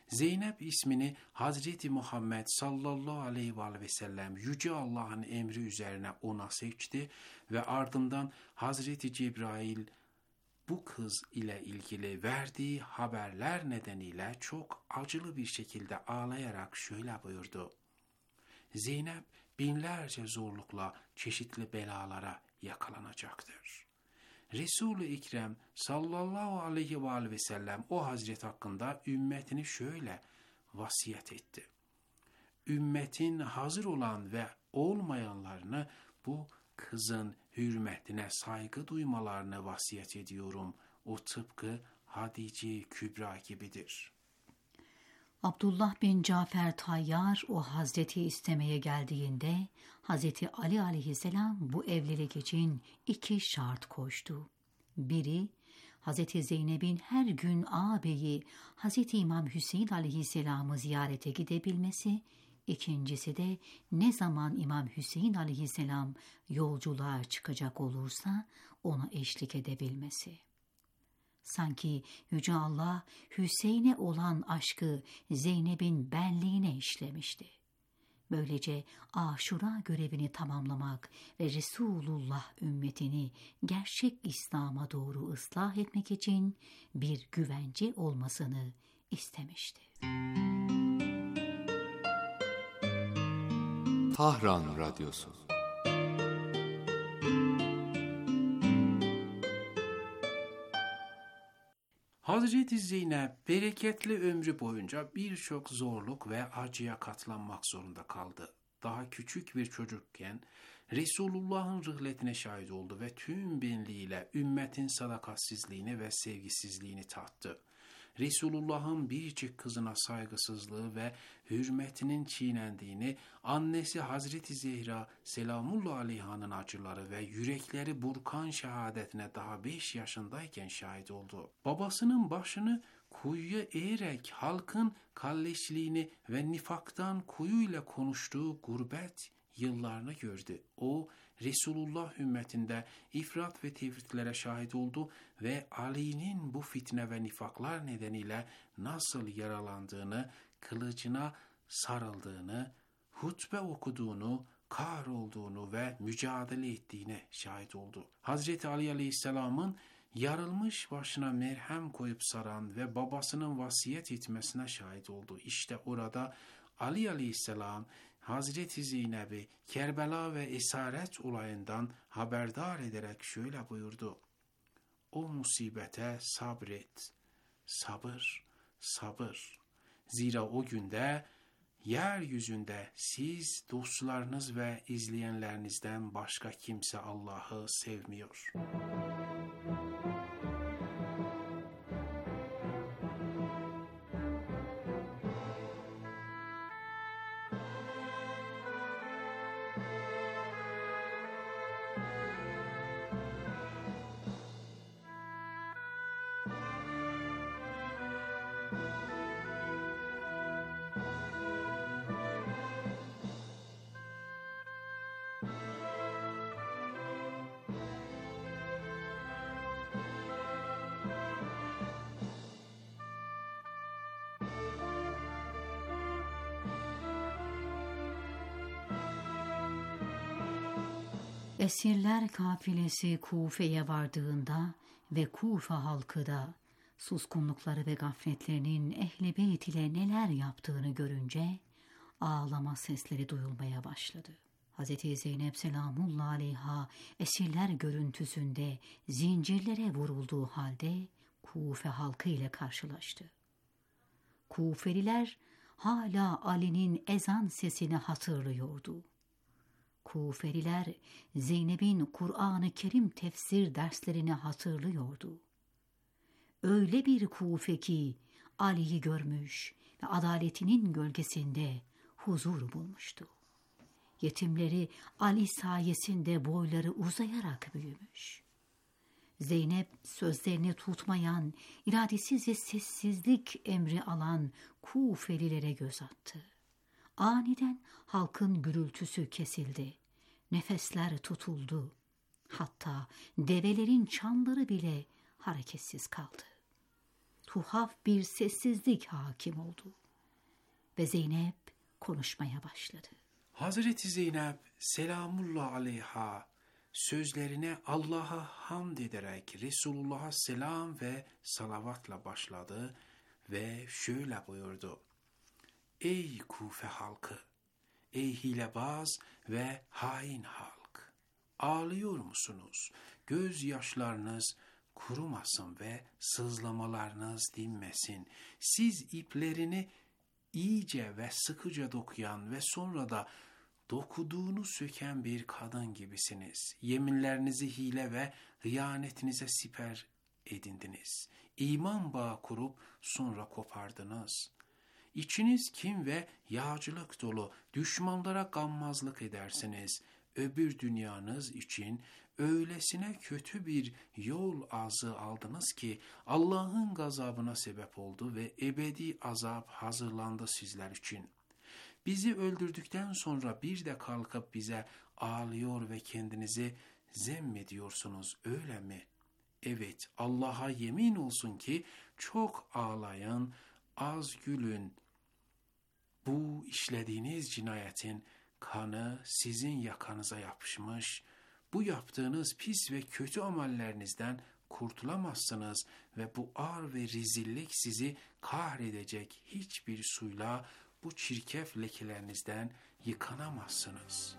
H: Zeynep ismini Hazreti Muhammed sallallahu aleyhi ve sellem Yüce Allah'ın emri üzerine ona seçti ve ardından Hazreti Cebrail bu kız ile ilgili verdiği haberler nedeniyle çok acılı bir şekilde ağlayarak şöyle buyurdu. Zeynep binlerce zorlukla çeşitli belalara yakalanacaktır. Resul-i Ekrem sallallahu aleyhi ve sellem o hazret hakkında ümmetini şöyle vasiyet etti. Ümmetin hazır olan ve olmayanlarını bu kızın hürmetine saygı duymalarını vasiyet ediyorum. O tıpkı Hadice Kübra gibidir.
E: Abdullah bin Cafer Tayyar o Hazreti istemeye geldiğinde Hazreti Ali aleyhisselam bu evlilik için iki şart koştu. Biri, Hazreti Zeynep'in her gün ağabeyi Hazreti İmam Hüseyin aleyhisselamı ziyarete gidebilmesi, ikincisi de ne zaman İmam Hüseyin aleyhisselam yolculuğa çıkacak olursa ona eşlik edebilmesi. Sanki Yüce Allah Hüseyin'e olan aşkı Zeynep'in benliğine işlemişti. Böylece Aşura görevini tamamlamak ve Resulullah ümmetini gerçek İslam'a doğru ıslah etmek için bir güvence olmasını istemişti.
J: Tahran Radyosu.
H: Hazreti Zeynep bereketli ömrü boyunca birçok zorluk ve acıya katlanmak zorunda kaldı. Daha küçük bir çocukken Resulullah'ın rıhletine şahit oldu ve tüm benliğiyle ümmetin sadakatsizliğini ve sevgisizliğini tattı. Resulullah'ın biricik kızına saygısızlığı ve hürmetinin çiğnendiğini, annesi Hazreti Zehra selamullah aleyhanın acıları ve yürekleri burkan şehadetine daha beş yaşındayken şahit oldu. Babasının başını kuyuya eğerek halkın kalleşliğini ve nifaktan kuyuyla konuştuğu gurbet yıllarını gördü. O, Resulullah ümmetinde ifrat ve tefritlere şahit oldu ve Ali'nin bu fitne ve nifaklar nedeniyle nasıl yaralandığını, kılıcına sarıldığını, hutbe okuduğunu, kahrolduğunu ve mücadele ettiğine şahit oldu. Hazreti Ali Aleyhisselam'ın yarılmış başına merhem koyup saran ve babasının vasiyet etmesine şahit oldu. İşte orada Ali Aleyhisselam Hazreti Zeynep'i Kerbela ve esaret olayından haberdar ederek şöyle buyurdu. O musibete sabret, sabır, sabır. Zira o günde yeryüzünde siz, dostlarınız ve izleyenlerinizden başka kimse Allah'ı sevmiyor.
E: Esirler kafilesi Kufe'ye vardığında ve Kufe halkı da suskunlukları ve gafletlerinin Ehl-i Beyt ile neler yaptığını görünce ağlama sesleri duyulmaya başladı. Hazreti Zeynep selamullah aleyha esirler görüntüsünde zincirlere vurulduğu halde Kufe halkı ile karşılaştı. Kufeliler hala Ali'nin ezan sesini hatırlıyordu. Kufeliler Zeynep'in Kur'an-ı Kerim tefsir derslerini hatırlıyordu. Öyle bir Kufe ki Ali'yi görmüş ve adaletinin gölgesinde huzur bulmuştu. Yetimleri Ali sayesinde boyları uzayarak büyümüş. Zeynep sözlerini tutmayan, iradesiz ve sessizlik emri alan Kufelilere göz attı. Aniden halkın gürültüsü kesildi. Nefesler tutuldu. Hatta develerin çanları bile hareketsiz kaldı. tuhaf bir sessizlik hakim oldu. Ve Zeynep konuşmaya başladı.
H: Hazreti Zeynep selamullah aleyha sözlerine Allah'a hamd ederek Resulullah'a selam ve salavatla başladı ve şöyle buyurdu. Ey Kufe halkı, ey hilebaz ve hain halk, ağlıyor musunuz? Gözyaşlarınız kurumasın ve sızlamalarınız dinmesin. Siz iplerini iyice ve sıkıca dokuyan ve sonra da dokuduğunu söken bir kadın gibisiniz. Yeminlerinizi hile ve hıyanetinize siper edindiniz. İman bağı kurup sonra kopardınız. İçiniz kin ve yağcılık dolu, düşmanlara gammazlık edersiniz. Öbür dünyanız için öylesine kötü bir yol azı aldınız ki Allah'ın gazabına sebep oldu ve ebedi azap hazırlandı sizler için. Bizi öldürdükten sonra bir de kalkıp bize ağlıyor ve kendinizi zemmediyorsunuz, öyle mi? Evet, Allah'a yemin olsun ki çok ağlayın, az gülün. Bu işlediğiniz cinayetin kanı sizin yakanıza yapışmış. Bu yaptığınız pis ve kötü amellerinizden kurtulamazsınız ve bu ağır ve rezillik sizi kahredecek. Hiçbir suyla bu çirkef lekelerinizden yıkanamazsınız.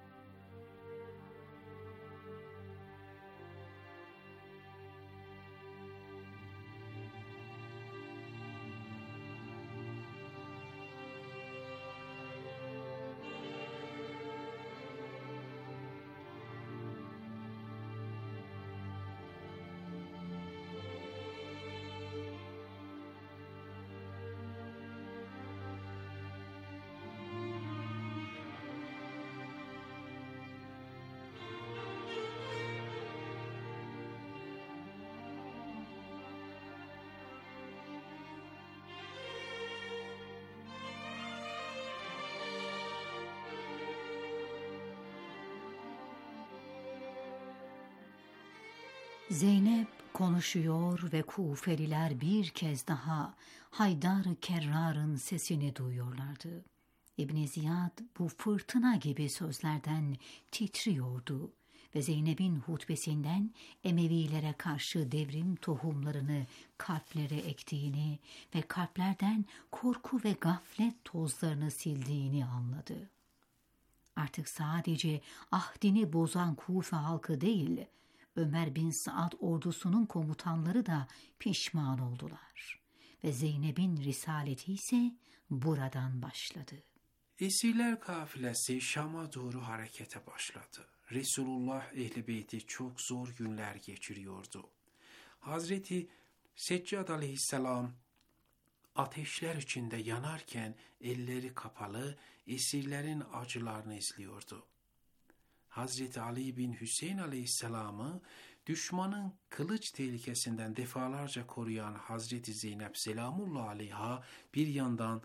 E: Zeynep konuşuyor ve Kufeliler bir kez daha Haydar-ı Kerrar'ın sesini duyuyorlardı. İbn Ziyad bu fırtına gibi sözlerden titriyordu ve Zeynep'in hutbesinden Emevilere karşı devrim tohumlarını kalplere ektiğini ve kalplerden korku ve gaflet tozlarını sildiğini anladı. Artık sadece ahdini bozan Kufe halkı değil, Ömer bin Saad ordusunun komutanları da pişman oldular ve Zeynep'in risaleti ise buradan başladı.
H: Esirler kafilesi Şam'a doğru harekete başladı. Resulullah Ehl-i Beyti çok zor günler geçiriyordu. Hazreti Seccad aleyhisselam ateşler içinde yanarken elleri kapalı esirlerin acılarını izliyordu. Hazreti Ali bin Hüseyin aleyhisselamı düşmanın kılıç tehlikesinden defalarca koruyan Hazreti Zeynep selamullah aleyha bir yandan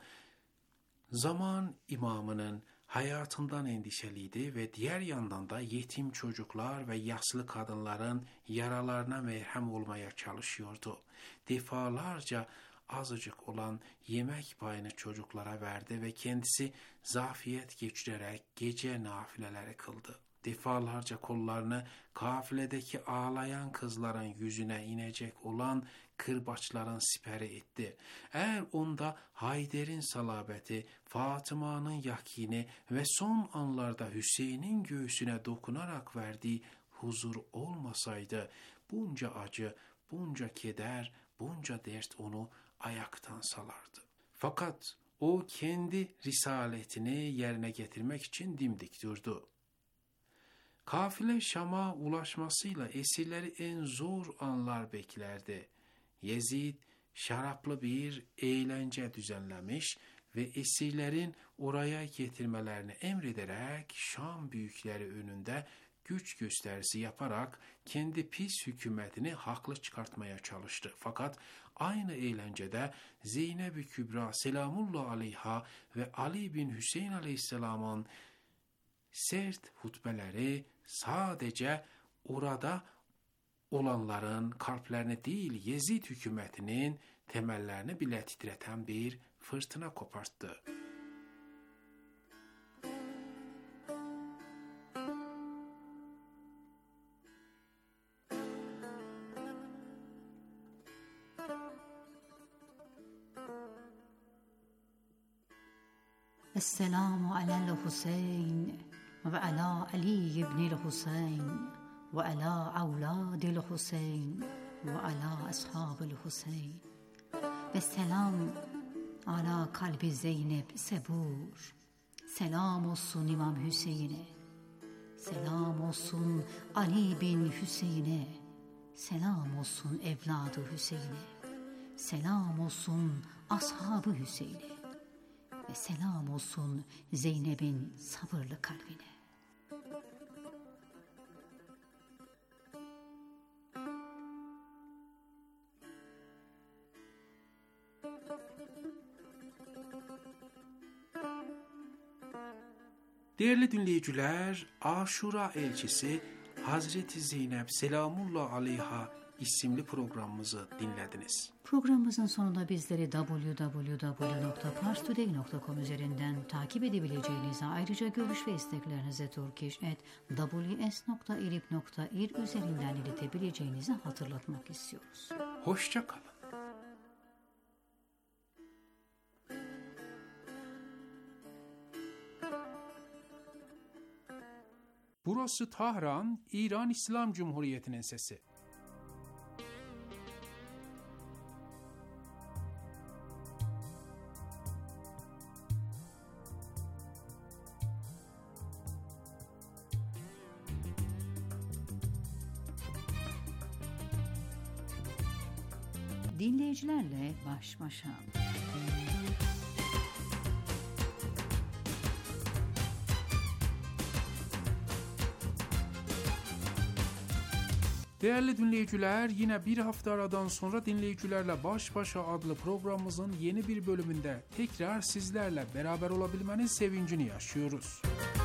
H: zaman imamının hayatından endişeliydi ve diğer yandan da yetim çocuklar ve yaşlı kadınların yaralarına merhem olmaya çalışıyordu. Defalarca azıcık olan yemek payını çocuklara verdi ve kendisi zafiyet geçirerek gece nafileleri kıldı. Defalarca kollarını kafiledeki ağlayan kızların yüzüne inecek olan kırbaçların siperi etti. Eğer onda Hayder'in salabeti, Fatıma'nın yakini ve son anlarda Hüseyin'in göğsüne dokunarak verdiği huzur olmasaydı, bunca acı, bunca keder, bunca dert onu ayaktan salardı. Fakat o kendi risaletini yerine getirmek için dimdik durdu. Kafile Şam'a ulaşmasıyla esirleri en zor anlar beklerdi. Yezid şaraplı bir eğlence düzenlemiş ve esirlerin oraya getirmelerini emrederek Şam büyükleri önünde güç gösterisi yaparak kendi pis hükümetini haklı çıkartmaya çalıştı. Fakat aynı eğlencede Zeynep-i Kübra selamullah aleyha ve Ali bin Hüseyin aleyhisselamın sert hutbeleri sadece orada olanların kalplerini değil Yezid hükümetinin temellerini bile titreten bir fırtına koparttı.
E: Esselamu alel Hüseyin ve ala Ali ibnil Hüseyin ve ala avladil Hüseyin ve ala ashabil Hüseyin ve selam ala kalbi Zeynep Sebur. Selam olsun İmam Hüseyin'e, selam olsun Ali bin Hüseyin'e, selam olsun evladı Hüseyin'e, selam olsun ashabı Hüseyin'e ve selam olsun Zeynep'in sabırlı kalbine.
H: Değerli dinleyiciler, Aşura elçisi Hazreti Zeynep Selamullah Aleyha isimli programımızı dinlediniz.
E: Programımızın sonunda bizleri double-u double-u double-u nokta pars today nokta com üzerinden takip edebileceğinizi, ayrıca görüş ve isteklerinizi turkish at w s nokta irib nokta ir üzerinden iletebileceğinizi hatırlatmak istiyoruz.
H: Hoşça kalın. Burası Tahran, İran İslam Cumhuriyeti'nin sesi.
E: Dinleyicilerle baş başa.
H: Değerli dinleyiciler, yine bir hafta aradan sonra Dinleyicilerle Baş Başa adlı programımızın yeni bir bölümünde tekrar sizlerle beraber olabilmenin sevincini yaşıyoruz.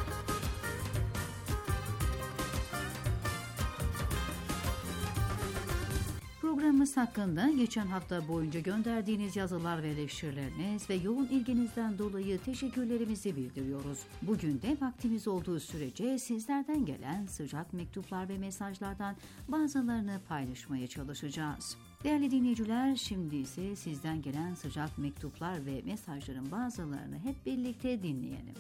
E: Programımız hakkında geçen hafta boyunca gönderdiğiniz yazılar ve eleştirileriniz ve yoğun ilginizden dolayı teşekkürlerimizi bildiriyoruz. Bugün de vaktimiz olduğu sürece sizlerden gelen sıcak mektuplar ve mesajlardan bazılarını paylaşmaya çalışacağız. Değerli dinleyiciler, şimdi ise sizden gelen sıcak mektuplar ve mesajların bazılarını hep birlikte dinleyelim.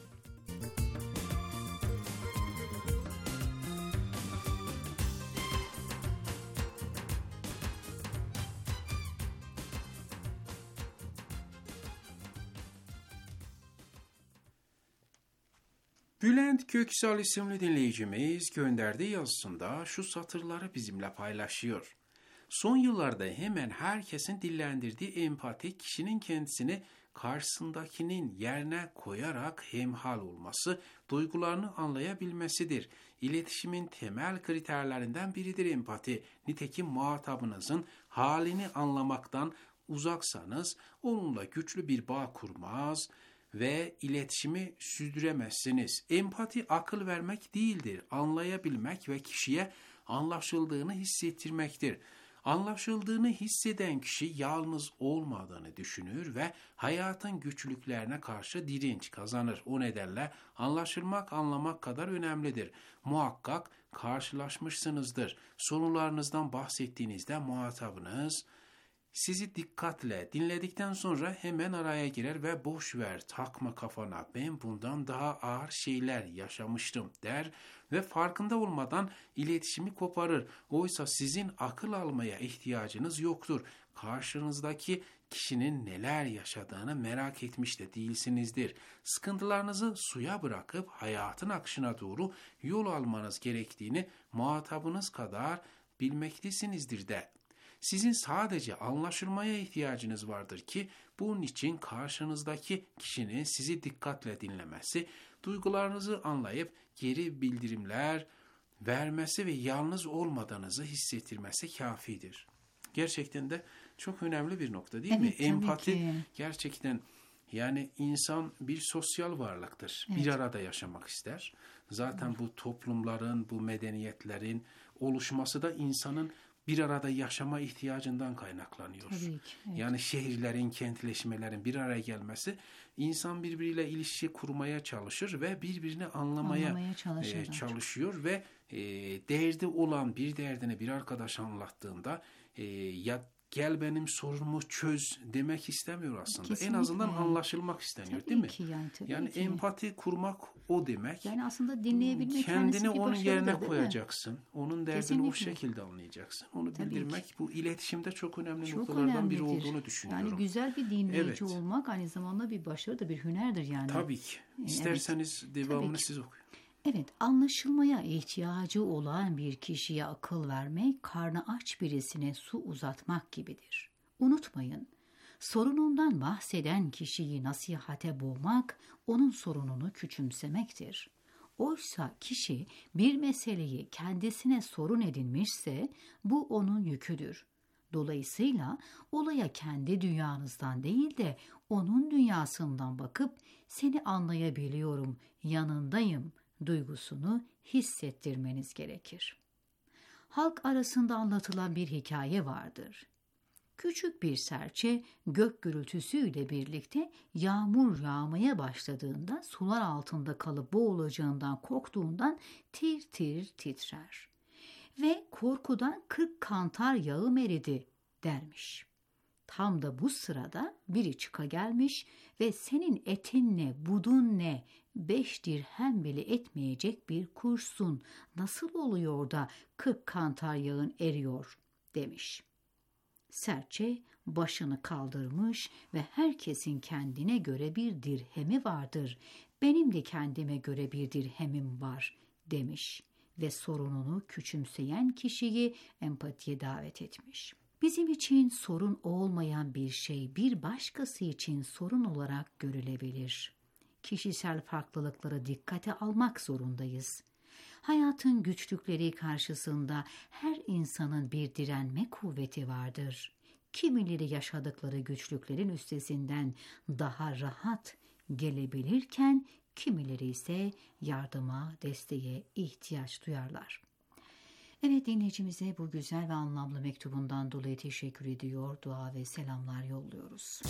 H: Bülent Köksal isimli dinleyicimiz gönderdiği yazısında şu satırları bizimle paylaşıyor. Son yıllarda hemen herkesin dillendirdiği empati, kişinin kendisini karşısındakinin yerine koyarak hemhal olması, duygularını anlayabilmesidir. İletişimin temel kriterlerinden biridir empati. Nitekim muhatabınızın halini anlamaktan uzaksanız onunla güçlü bir bağ kurmaz ve iletişimi sürdüremezsiniz. Empati akıl vermek değildir, anlayabilmek ve kişiye anlaşıldığını hissettirmektir. Anlaşıldığını hisseden kişi yalnız olmadığını düşünür ve hayatın güçlüklerine karşı direnç kazanır. O nedenle anlaşılmak anlamak kadar önemlidir. Muhakkak karşılaşmışsınızdır. Sorularınızdan bahsettiğinizde muhatabınız sizi dikkatle dinledikten sonra hemen araya girer ve boş ver, takma kafana, ben bundan daha ağır şeyler yaşamıştım der ve farkında olmadan iletişimi koparır. Oysa sizin akıl almaya ihtiyacınız yoktur. Karşınızdaki kişinin neler yaşadığını merak etmiş de değilsinizdir. Sıkıntılarınızı suya bırakıp hayatın akışına doğru yol almanız gerektiğini muhatabınız kadar bilmektesinizdir de. Sizin sadece anlaşılmaya ihtiyacınız vardır ki bunun için karşınızdaki kişinin sizi dikkatle dinlemesi, duygularınızı anlayıp geri bildirimler vermesi ve yalnız olmadığınızı hissettirmesi kafidir. Gerçekten de çok önemli bir nokta değil
E: evet,
H: mi? Empati gerçekten, yani insan bir sosyal varlıktır. Evet. Bir arada yaşamak ister. Zaten evet. bu toplumların, bu medeniyetlerin oluşması da insanın bir arada yaşama ihtiyacından kaynaklanıyor.
E: Tabii ki, evet.
H: Yani şehirlerin, kentleşmelerin bir araya gelmesi, insan birbiriyle ilişki kurmaya çalışır ve birbirini anlamaya,
E: Anlamaya
H: e, çalışıyor ve e, derdi olan bir derdini bir arkadaş anlattığında e, ya gel benim sorunumu çöz demek istemiyor aslında.
E: Kesinlikle.
H: En azından anlaşılmak isteniyor,
E: tabii
H: değil mi?
E: Ki yani, tabii
H: yani
E: ki.
H: empati kurmak o demek.
E: Yani aslında dinleyebilmek
H: kendini
E: bir
H: onun yerine
E: değil
H: koyacaksın.
E: Mi?
H: Onun derdini
E: Kesinlikle.
H: o şekilde anlayacaksın. Onu
E: Tabii
H: bildirmek
E: ki.
H: bu iletişimde çok önemli
E: çok
H: noktalardan biri
E: önemlidir.
H: olduğunu düşünüyorum.
E: Yani güzel bir dinleyici
H: evet.
E: olmak aynı zamanda bir başarıdır, bir hünerdir yani.
H: Tabii ki. İsterseniz evet. devamını siz okuyun.
E: Evet, anlaşılmaya ihtiyacı olan bir kişiye akıl vermek, karnı aç birisine su uzatmak gibidir. Unutmayın, sorunundan bahseden kişiyi nasihate boğmak, onun sorununu küçümsemektir. Oysa kişi bir meseleyi kendisine sorun edinmişse, bu onun yüküdür. Dolayısıyla olaya kendi dünyanızdan değil de onun dünyasından bakıp seni anlayabiliyorum, yanındayım duygusunu hissettirmeniz gerekir. Halk arasında anlatılan bir hikaye vardır. Küçük bir serçe gök gürültüsüyle birlikte yağmur yağmaya başladığında sular altında kalıp boğulacağından korktuğundan tir tir titrer. Ve korkudan kırk kantar yağım eridi dermiş. Tam da bu sırada biri çıka gelmiş ve senin etin ne, budun ne, beş dirhem bile etmeyecek bir kurşun nasıl oluyor da kırk kantar yağın eriyor demiş. Serçe başını kaldırmış ve herkesin kendine göre bir dirhemi vardır. Benim de kendime göre bir dirhemim var demiş ve sorununu küçümseyen kişiyi empatiye davet etmiş. Bizim için sorun olmayan bir şey bir başkası için sorun olarak görülebilir. Kişisel farklılıkları dikkate almak zorundayız. Hayatın güçlükleri karşısında her insanın bir direnme kuvveti vardır. Kimileri yaşadıkları güçlüklerin üstesinden daha rahat gelebilirken, kimileri ise yardıma, desteğe ihtiyaç duyarlar. Evet, dinleyicimize bu güzel ve anlamlı mektubundan dolayı teşekkür ediyor, dua ve selamlar yolluyoruz.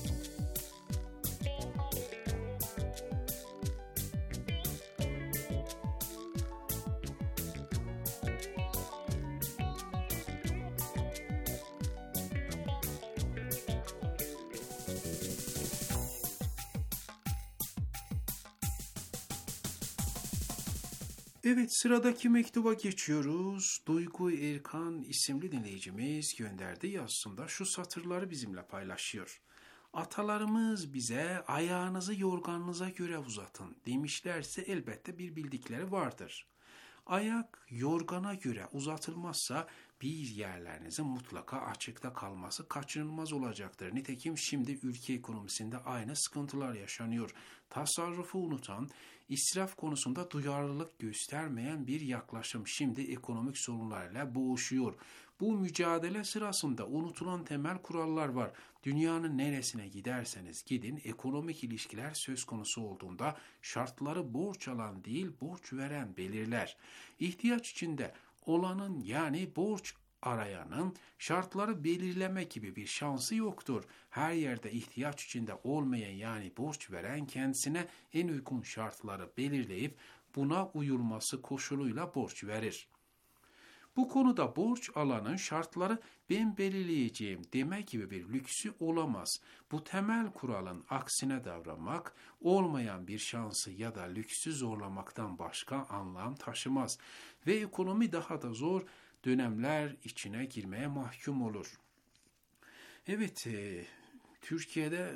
H: Evet, sıradaki mektuba geçiyoruz. Duygu Erkan isimli dinleyicimiz gönderdi yazısında şu satırları bizimle paylaşıyor. Atalarımız bize ayağınızı yorganınıza göre uzatın demişlerse elbette bir bildikleri vardır. Ayak yorgana göre uzatılmazsa bir yerlerinizin mutlaka açıkta kalması kaçınılmaz olacaktır. Nitekim şimdi ülke ekonomisinde aynı sıkıntılar yaşanıyor. Tasarrufu unutan, israf konusunda duyarlılık göstermeyen bir yaklaşım şimdi ekonomik sorunlarla boğuşuyor. Bu mücadele sırasında unutulan temel kurallar var. Dünyanın neresine giderseniz gidin, ekonomik ilişkiler söz konusu olduğunda şartları borç alan değil borç veren belirler. İhtiyaç içinde olanın yani borç arayanın şartları belirleme gibi bir şansı yoktur. Her yerde ihtiyaç içinde olmayan yani borç veren kendisine en uygun şartları belirleyip buna uyulması koşuluyla borç verir. Bu konuda borç alanın şartları ben belirleyeceğim deme gibi bir lüksü olamaz. Bu temel kuralın aksine davranmak, olmayan bir şansı ya da lüksü zorlamaktan başka anlam taşımaz ve ekonomi daha da zor dönemler içine girmeye mahkum olur. Evet, e, Türkiye'de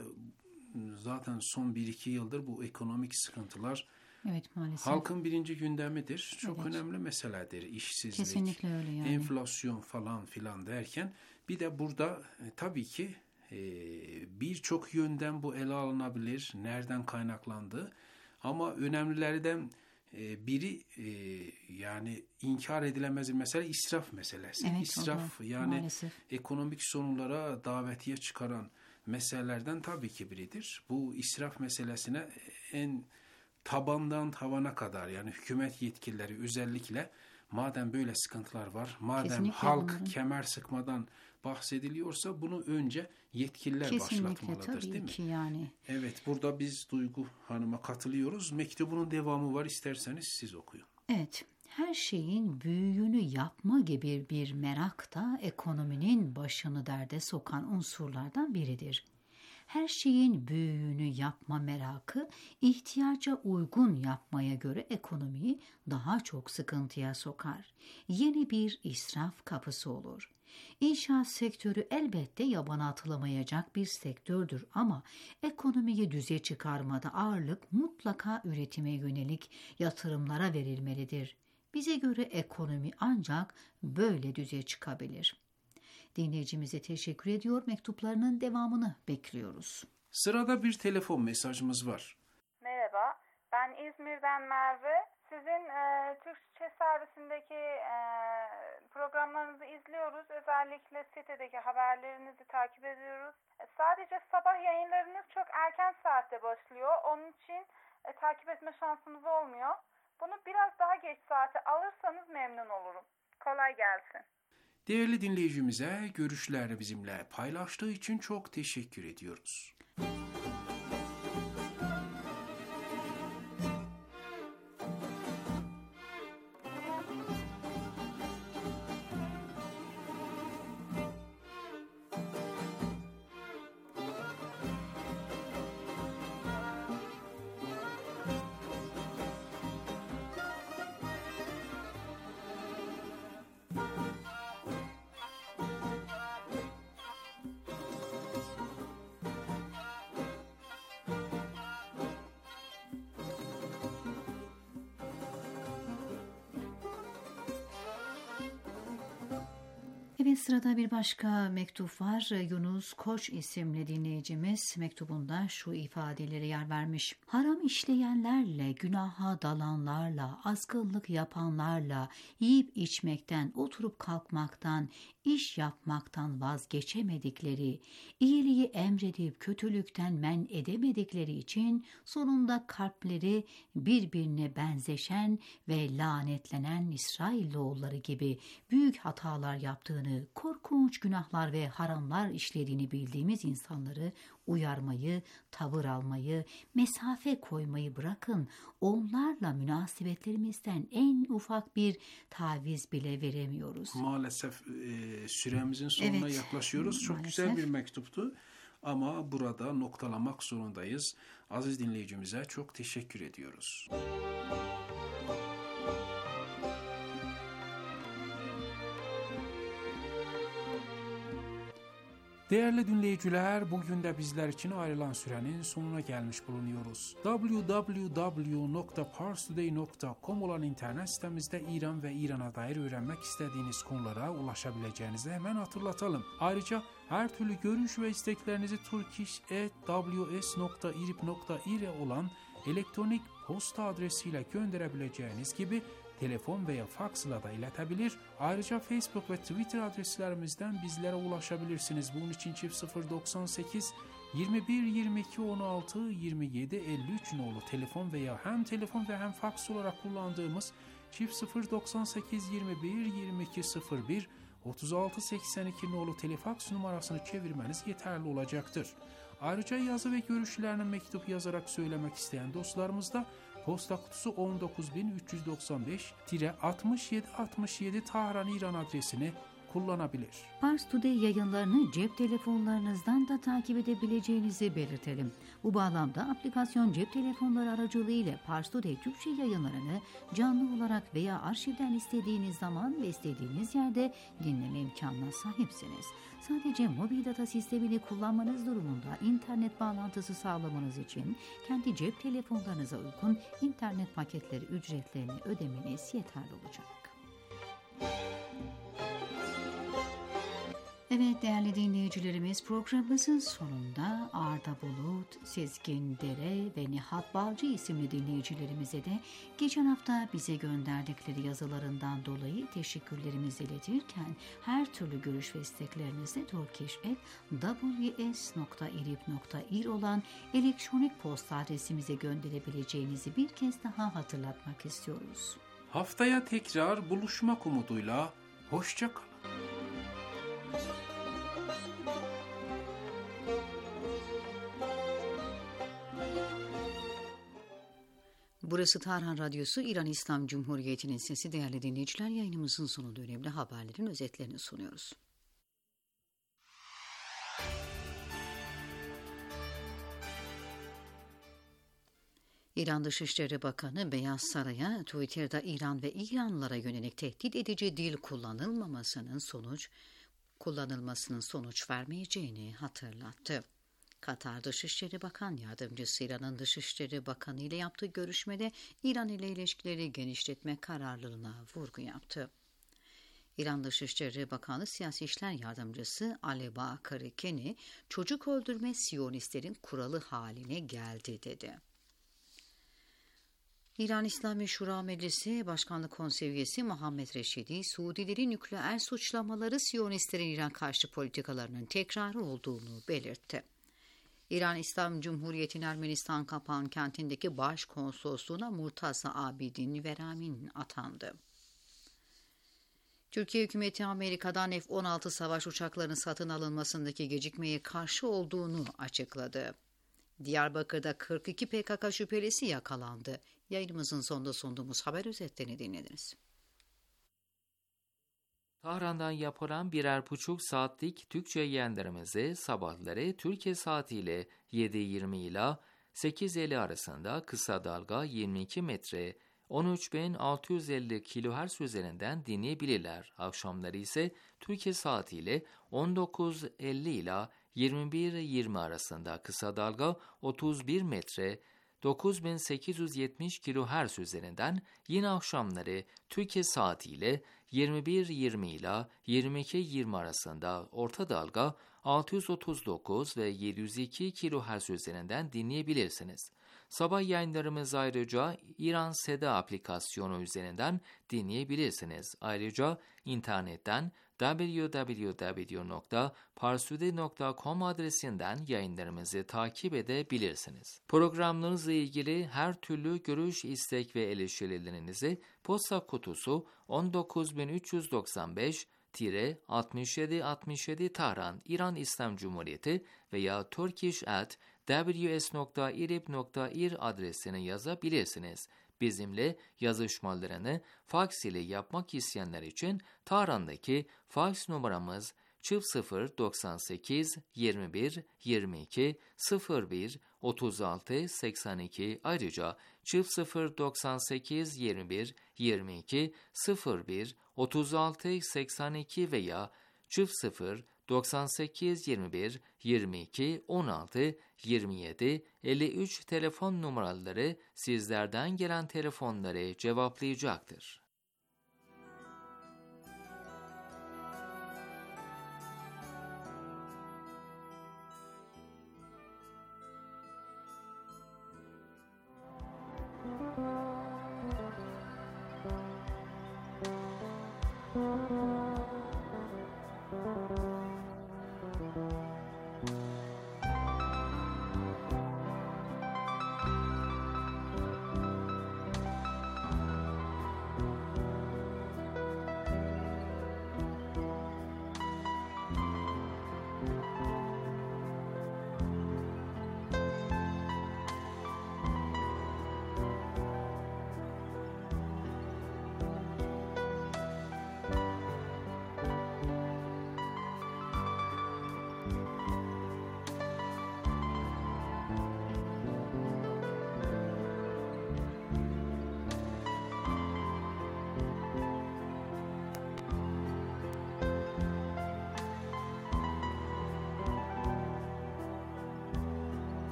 H: zaten son bir iki yıldır bu ekonomik sıkıntılar
E: evet, maalesef
H: halkın birinci gündemidir. Çok
E: evet.
H: önemli meseledir. İşsizlik,
E: kesinlikle öyle yani.
H: enflasyon falan filan derken bir de burada e, tabii ki e, birçok yönden bu ele alınabilir. Nereden kaynaklandığı ama önemlilerden e, biri e, yani inkar edilemez bir mesele israf meselesi.
E: Evet,
H: İsraf
E: da,
H: yani
E: maalesef.
H: ekonomik sorunlara davetiye çıkaran meselelerden tabii ki biridir. Bu israf meselesine en tabandan tavana kadar yani hükümet yetkilileri özellikle madem böyle sıkıntılar var, madem
E: Kesinlikle
H: halk
E: bunların...
H: kemer sıkmadan bahsediliyorsa bunu önce yetkililer
E: Kesinlikle,
H: başlatmalıdır,
E: tabii
H: değil mi?
E: ki yani.
H: Evet, burada biz Duygu Hanım'a katılıyoruz. Mektubunun devamı var, isterseniz siz okuyun.
E: Evet, her şeyin büyüğünü yapma gibi bir merak da ekonominin başını derde sokan unsurlardan biridir. Her şeyin büyüğünü yapma merakı, ihtiyaca uygun yapmaya göre ekonomiyi daha çok sıkıntıya sokar. Yeni bir israf kapısı olur. İnşaat sektörü elbette yabana atılamayacak bir sektördür ama ekonomiyi düze çıkarmada ağırlık mutlaka üretime yönelik yatırımlara verilmelidir. Bize göre ekonomi ancak böyle düze çıkabilir. Dinleyicimize teşekkür ediyor, mektuplarının devamını bekliyoruz.
H: Sırada bir telefon mesajımız var.
K: Merhaba, ben İzmir'den Merve. Sizin e, Türkçe servisindeki e, programlarınızı izliyoruz. Özellikle sitedeki haberlerinizi takip ediyoruz. E, sadece sabah yayınlarınız çok erken saatte başlıyor. Onun için e, takip etme şansımız olmuyor. Bunu biraz daha geç saate alırsanız memnun olurum. Kolay gelsin.
H: Değerli dinleyicimize görüşlerini bizimle paylaştığı için çok teşekkür ediyoruz.
E: Evet, sırada bir başka mektup var. Yunus Koç isimli dinleyicimiz mektubunda şu ifadeleri yer vermiş. Haram işleyenlerle, günaha dalanlarla, azgınlık yapanlarla, yiyip içmekten, oturup kalkmaktan, iş yapmaktan vazgeçemedikleri, iyiliği emredip kötülükten men edemedikleri için sonunda kalpleri birbirine benzeşen ve lanetlenen İsrailoğulları gibi büyük hatalar yaptığını, korkunç günahlar ve haramlar işlediğini bildiğimiz insanları uyarmayı, tavır almayı, mesafe koymayı bırakın, onlarla münasebetlerimizden en ufak bir taviz bile veremiyoruz.
H: Maalesef e, süremizin sonuna
E: evet,
H: yaklaşıyoruz. Çok
E: maalesef.
H: Güzel bir mektuptu ama burada noktalamak zorundayız. Aziz dinleyicimize çok teşekkür ediyoruz. Değerli dinleyiciler, bugün de bizler için ayrılan sürenin sonuna gelmiş bulunuyoruz. double-u double-u double-u nokta pars today nokta com olan internet sitemizde İran ve İran'a dair öğrenmek istediğiniz konulara ulaşabileceğinizi hemen hatırlatalım. Ayrıca her türlü görüş ve isteklerinizi turkish at w s nokta irib nokta ir olan elektronik posta adresiyle gönderebileceğiniz gibi telefon veya faks ile da iletebilir. Ayrıca Facebook ve Twitter adreslerimizden bizlere ulaşabilirsiniz. Bunun için çift sıfır doksan sekiz yirmi bir yirmi iki on altı yirmi yedi elli üç nolu telefon veya hem telefon ve hem faks olarak kullandığımız çift sıfır doksan sekiz yirmi bir yirmi iki sıfır bir otuz altı seksen iki nolu telefaks numarasını çevirmeniz yeterli olacaktır. Ayrıca yazı ve görüşlerini mektup yazarak söylemek isteyen dostlarımız da posta kutusu on dokuz bin üç yüz doksan beş altmış yedi altmış yedi Tahran İran adresini kullanabilir.
E: Pars Today yayınlarını cep telefonlarınızdan da takip edebileceğinizi belirtelim. Bu bağlamda aplikasyon cep telefonları aracılığıyla Pars Today Türkçe yayınlarını canlı olarak veya arşivden istediğiniz zaman ve istediğiniz yerde dinleme imkanına sahipsiniz. Sadece mobil data sistemini kullanmanız durumunda internet bağlantısı sağlamanız için kendi cep telefonlarınıza uygun internet paketleri ücretlerini ödemeniz yeterli olacak. Evet değerli dinleyicilerimiz, programımızın sonunda Arda Bulut, Sezgin Dere ve Nihat Balcı isimli dinleyicilerimize de geçen hafta bize gönderdikleri yazılarından dolayı teşekkürlerimizi iletirken her türlü görüş ve isteklerinizi turkish at w s nokta irib nokta ir olan elektronik posta adresimize gönderebileceğinizi bir kez daha hatırlatmak istiyoruz.
H: Haftaya tekrar buluşmak umuduyla hoşça kalın.
E: Burası Tarhan Radyosu, İran İslam Cumhuriyeti'nin sesi. Değerli dinleyiciler, yayınımızın sonunda önemli haberlerin özetlerini sunuyoruz. İran Dışişleri Bakanı Beyaz Saray'a Twitter'da İran ve İranlılara yönelik tehdit edici dil kullanılmamasının sonuç kullanılmasının sonuç vermeyeceğini hatırlattı. Katar Dışişleri Bakan Yardımcısı İran'ın Dışişleri Bakanı ile yaptığı görüşmede İran ile ilişkileri genişletme kararlılığına vurgu yaptı. İran Dışişleri Bakanı Siyasi İşler Yardımcısı Ali Bakari Keni, çocuk öldürme Siyonistlerin kuralı haline geldi dedi. İran İslami Şura Meclisi Başkanlık Konseyi üyesi Muhammed Reşidi, Suudilerin nükleer suçlamaları Siyonistlerin İran karşı politikalarının tekrarı olduğunu belirtti. İran İslam Cumhuriyeti'nin Ermenistan Kapan kentindeki başkonsolosluğuna Murtaza Abidin Veramin atandı. Türkiye hükümeti Amerika'dan F on altı savaş uçaklarının satın alınmasındaki gecikmeye karşı olduğunu açıkladı. Diyarbakır'da kırk iki P K K şüphelisi yakalandı. Yayınımızın sonunda sunduğumuz haber özetlerini dinlediniz.
A: Tahran'dan yapılan birer buçuk saatlik Türkçe yayınlarımızı sabahları Türkiye saatiyle yedi yirmi ila sekiz elli arasında kısa dalga yirmi iki metre on üç bin altı yüz elli kilohertz üzerinden dinleyebilirler. Akşamları ise Türkiye saatiyle on dokuz elli ila yirmi bir yirmi arasında kısa dalga otuz bir metre dokuz bin sekiz yüz yetmiş kilohertz üzerinden, yine akşamları Türkiye saatiyle yirmi bir yirmi ila yirmi iki yirmi arasında orta dalga altı yüz otuz dokuz ve yedi yüz iki kilohertz üzerinden dinleyebilirsiniz. Sabah yayınlarımız ayrıca İran Seda aplikasyonu üzerinden dinleyebilirsiniz. Ayrıca internetten double-u double-u double-u nokta parsude nokta com adresinden yayınlarımızı takip edebilirsiniz. Programlarınızla ilgili her türlü görüş, istek ve eleştirilerinizi posta kutusu on dokuz bin üç yüz doksan beş altmış yedi altmış yedi Tahran, İran İslam Cumhuriyeti veya turkish at w s nokta irib nokta ir adresine yazabilirsiniz. Bizimle yazışmalarını faks ile yapmak isteyenler için Tahran'daki faks numaramız çift sıfır doksan sekiz yirmi bir yirmi iki sıfır bir otuz altı seksen iki, ayrıca çift sıfır doksan sekiz yirmi bir yirmi iki sıfır bir otuz altı seksen iki veya çift sıfır doksan sekiz yirmi bir yirmi iki on altı yirmi yedi elli üç telefon numaraları sizlerden gelen telefonları cevaplayacaktır.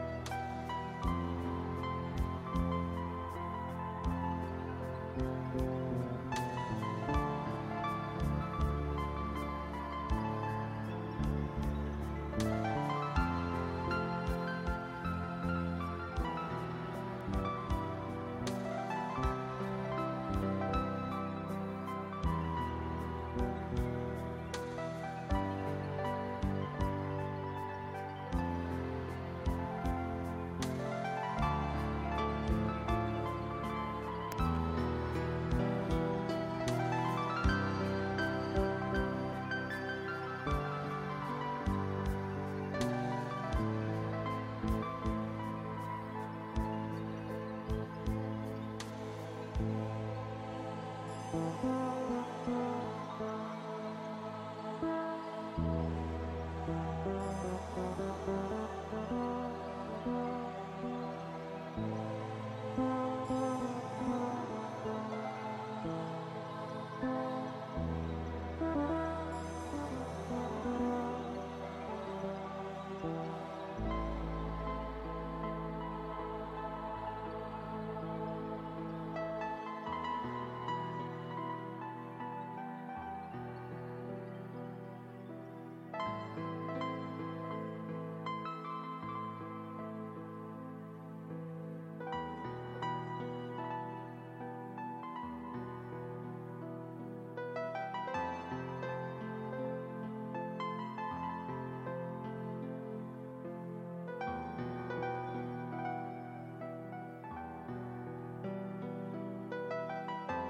L: Thank you.